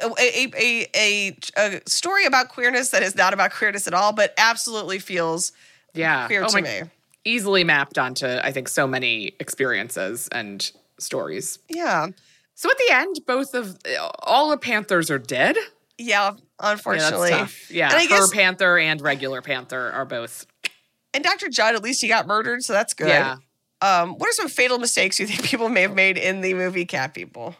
a story about queerness that is not about queerness at all, but absolutely feels queer to me. Easily mapped onto, I think, so many experiences and stories. Yeah. So at the end, all the Panthers are dead. Yeah, unfortunately. Yeah, that's tough. Yeah, and her Panther and regular Panther are both. And Dr. Judd, at least he got murdered, so that's good. Yeah. What are some fatal mistakes you think people may have made in the movie Cat People?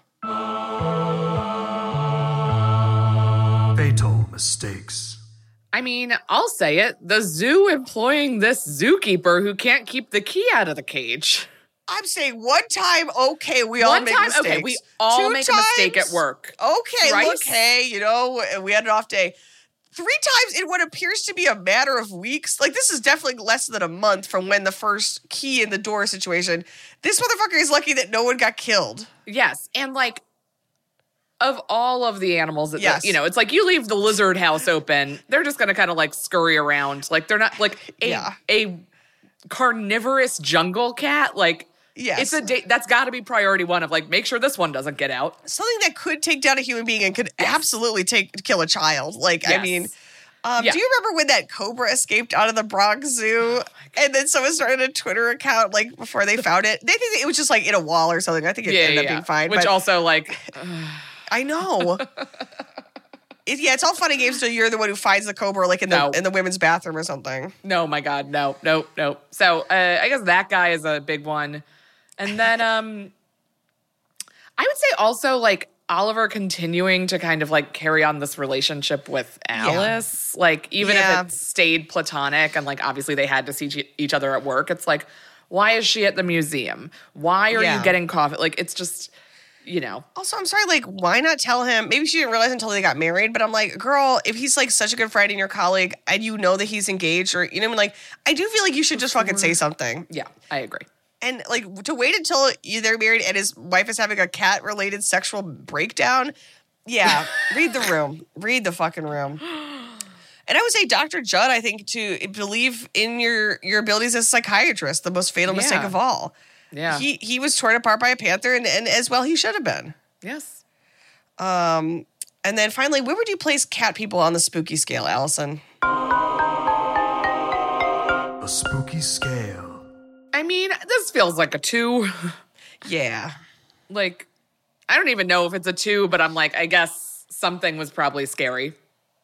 Fatal mistakes. I mean, I'll say it. The zoo employing this zookeeper who can't keep the key out of the cage. I'm saying one time, okay, we all make mistakes. Okay, we all make a mistake at work. Okay, look, hey, you know, we had an off day. 3 times in what appears to be a matter of weeks. Like, this is definitely less than a month from when the first key in the door situation. This motherfucker is lucky that no one got killed. Yes, and like, of all of the animals, that you know, it's like you leave the lizard house open, they're just going to kind of like scurry around. Like, they're not like a carnivorous jungle cat. Like, it's that's got to be priority one of like, make sure this one doesn't get out. Something that could take down a human being and could absolutely kill a child. Like, I mean, do you remember when that cobra escaped out of the Bronx Zoo? And then someone started a Twitter account like before they found it. They think it was just like in a wall or something. I think it ended up being fine. Which also like, I know. It's all fun and games until you're the one who finds the cobra like in the women's bathroom or something. No, my God, no. So I guess that guy is a big one. And then I would say also like Oliver continuing to kind of like carry on this relationship with Alice. Like even if it stayed platonic and like obviously they had to see each other at work, it's like, why is she at the museum? Why are you getting coffee? Like it's just, you know. Also, I'm sorry, like why not tell him? Maybe she didn't realize until they got married, but I'm like, girl, if he's like such a good friend and your colleague and you know that he's engaged or, you know, like I do feel like you should just fucking say something. Yeah, I agree. And, like, to wait until they're married and his wife is having a cat-related sexual breakdown, read the room. Read the fucking room. And I would say Dr. Judd, I think, to believe in your abilities as a psychiatrist, the most fatal mistake of all. Yeah. He was torn apart by a panther, and as well he should have been. Yes. And then finally, where would you place cat people on the spooky scale, Allison? A spooky scale. I mean, this feels like a 2. Yeah. Like, I don't even know if it's a 2, but I'm like, I guess something was probably scary.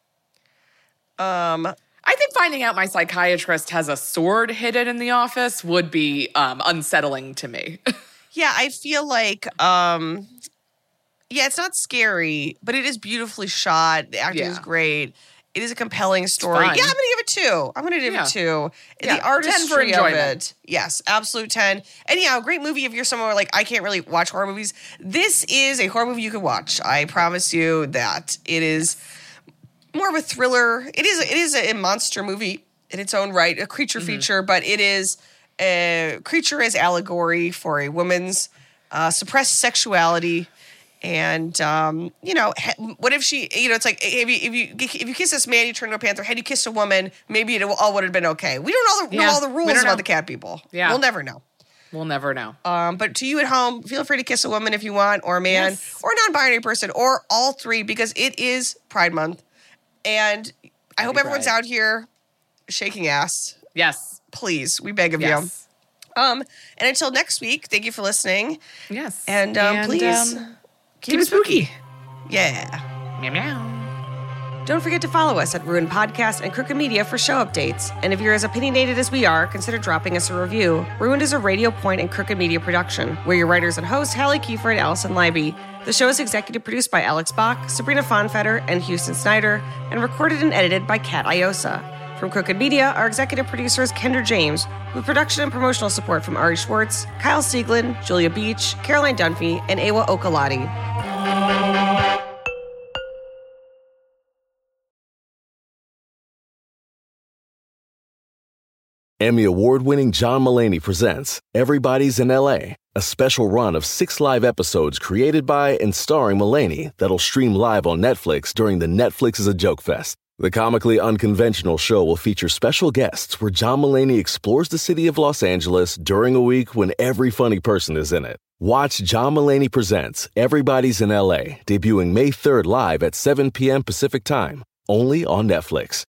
I think finding out my psychiatrist has a sword hidden in the office would be unsettling to me. Yeah, I feel like, it's not scary, but it is beautifully shot. The acting is great. It is a compelling story. Yeah, I'm fun. going to give it 2. I'm going to give it 2. Yeah, The artistry 10 for enjoyment. of it. Yes, absolute 10. And yeah, a great movie if you're someone like, I can't really watch horror movies. This is a horror movie you can watch. I promise you that. It is more of a thriller. It is a monster movie in its own right, a creature feature, but it is a creature as allegory for a woman's suppressed sexuality. And what if she? It's like if you kiss this man, you turn into a panther. Had you kissed a woman, maybe it all would have been okay. We don't know all the rules about the cat people. Yeah. We'll never know. We'll never know. But to you at home, feel free to kiss a woman if you want, or a man, or a non-binary person, or all 3, because it is Pride Month, and I hope everyone's out here shaking ass. Yes, please, we beg of you. And until next week, thank you for listening. Yes, and please. Keep it spooky. Yeah. Meow meow. Don't forget to follow us at Ruined Podcast and Crooked Media for show updates. And if you're as opinionated as we are, consider dropping us a review. Ruined is a Radio Point and Crooked Media production. We're your writers and hosts, Hallie Kiefer and Allison Leiby. The show is executive produced by Alex Bach, Sabrina Fonfetter, and Houston Snyder, and recorded and edited by Kat Iosa. From Crooked Media, our executive producer is Kendra James, with production and promotional support from Ari Schwartz, Kyle Sieglin, Julia Beach, Caroline Dunphy, and Awa Okalati. Emmy award-winning John Mulaney presents Everybody's in L.A., a special run of 6 live episodes created by and starring Mulaney that'll stream live on Netflix during the Netflix is a Joke Fest. The comically unconventional show will feature special guests where John Mulaney explores the city of Los Angeles during a week when every funny person is in it. Watch John Mulaney Presents Everybody's in L.A., debuting May 3rd live at 7 p.m. Pacific Time, only on Netflix.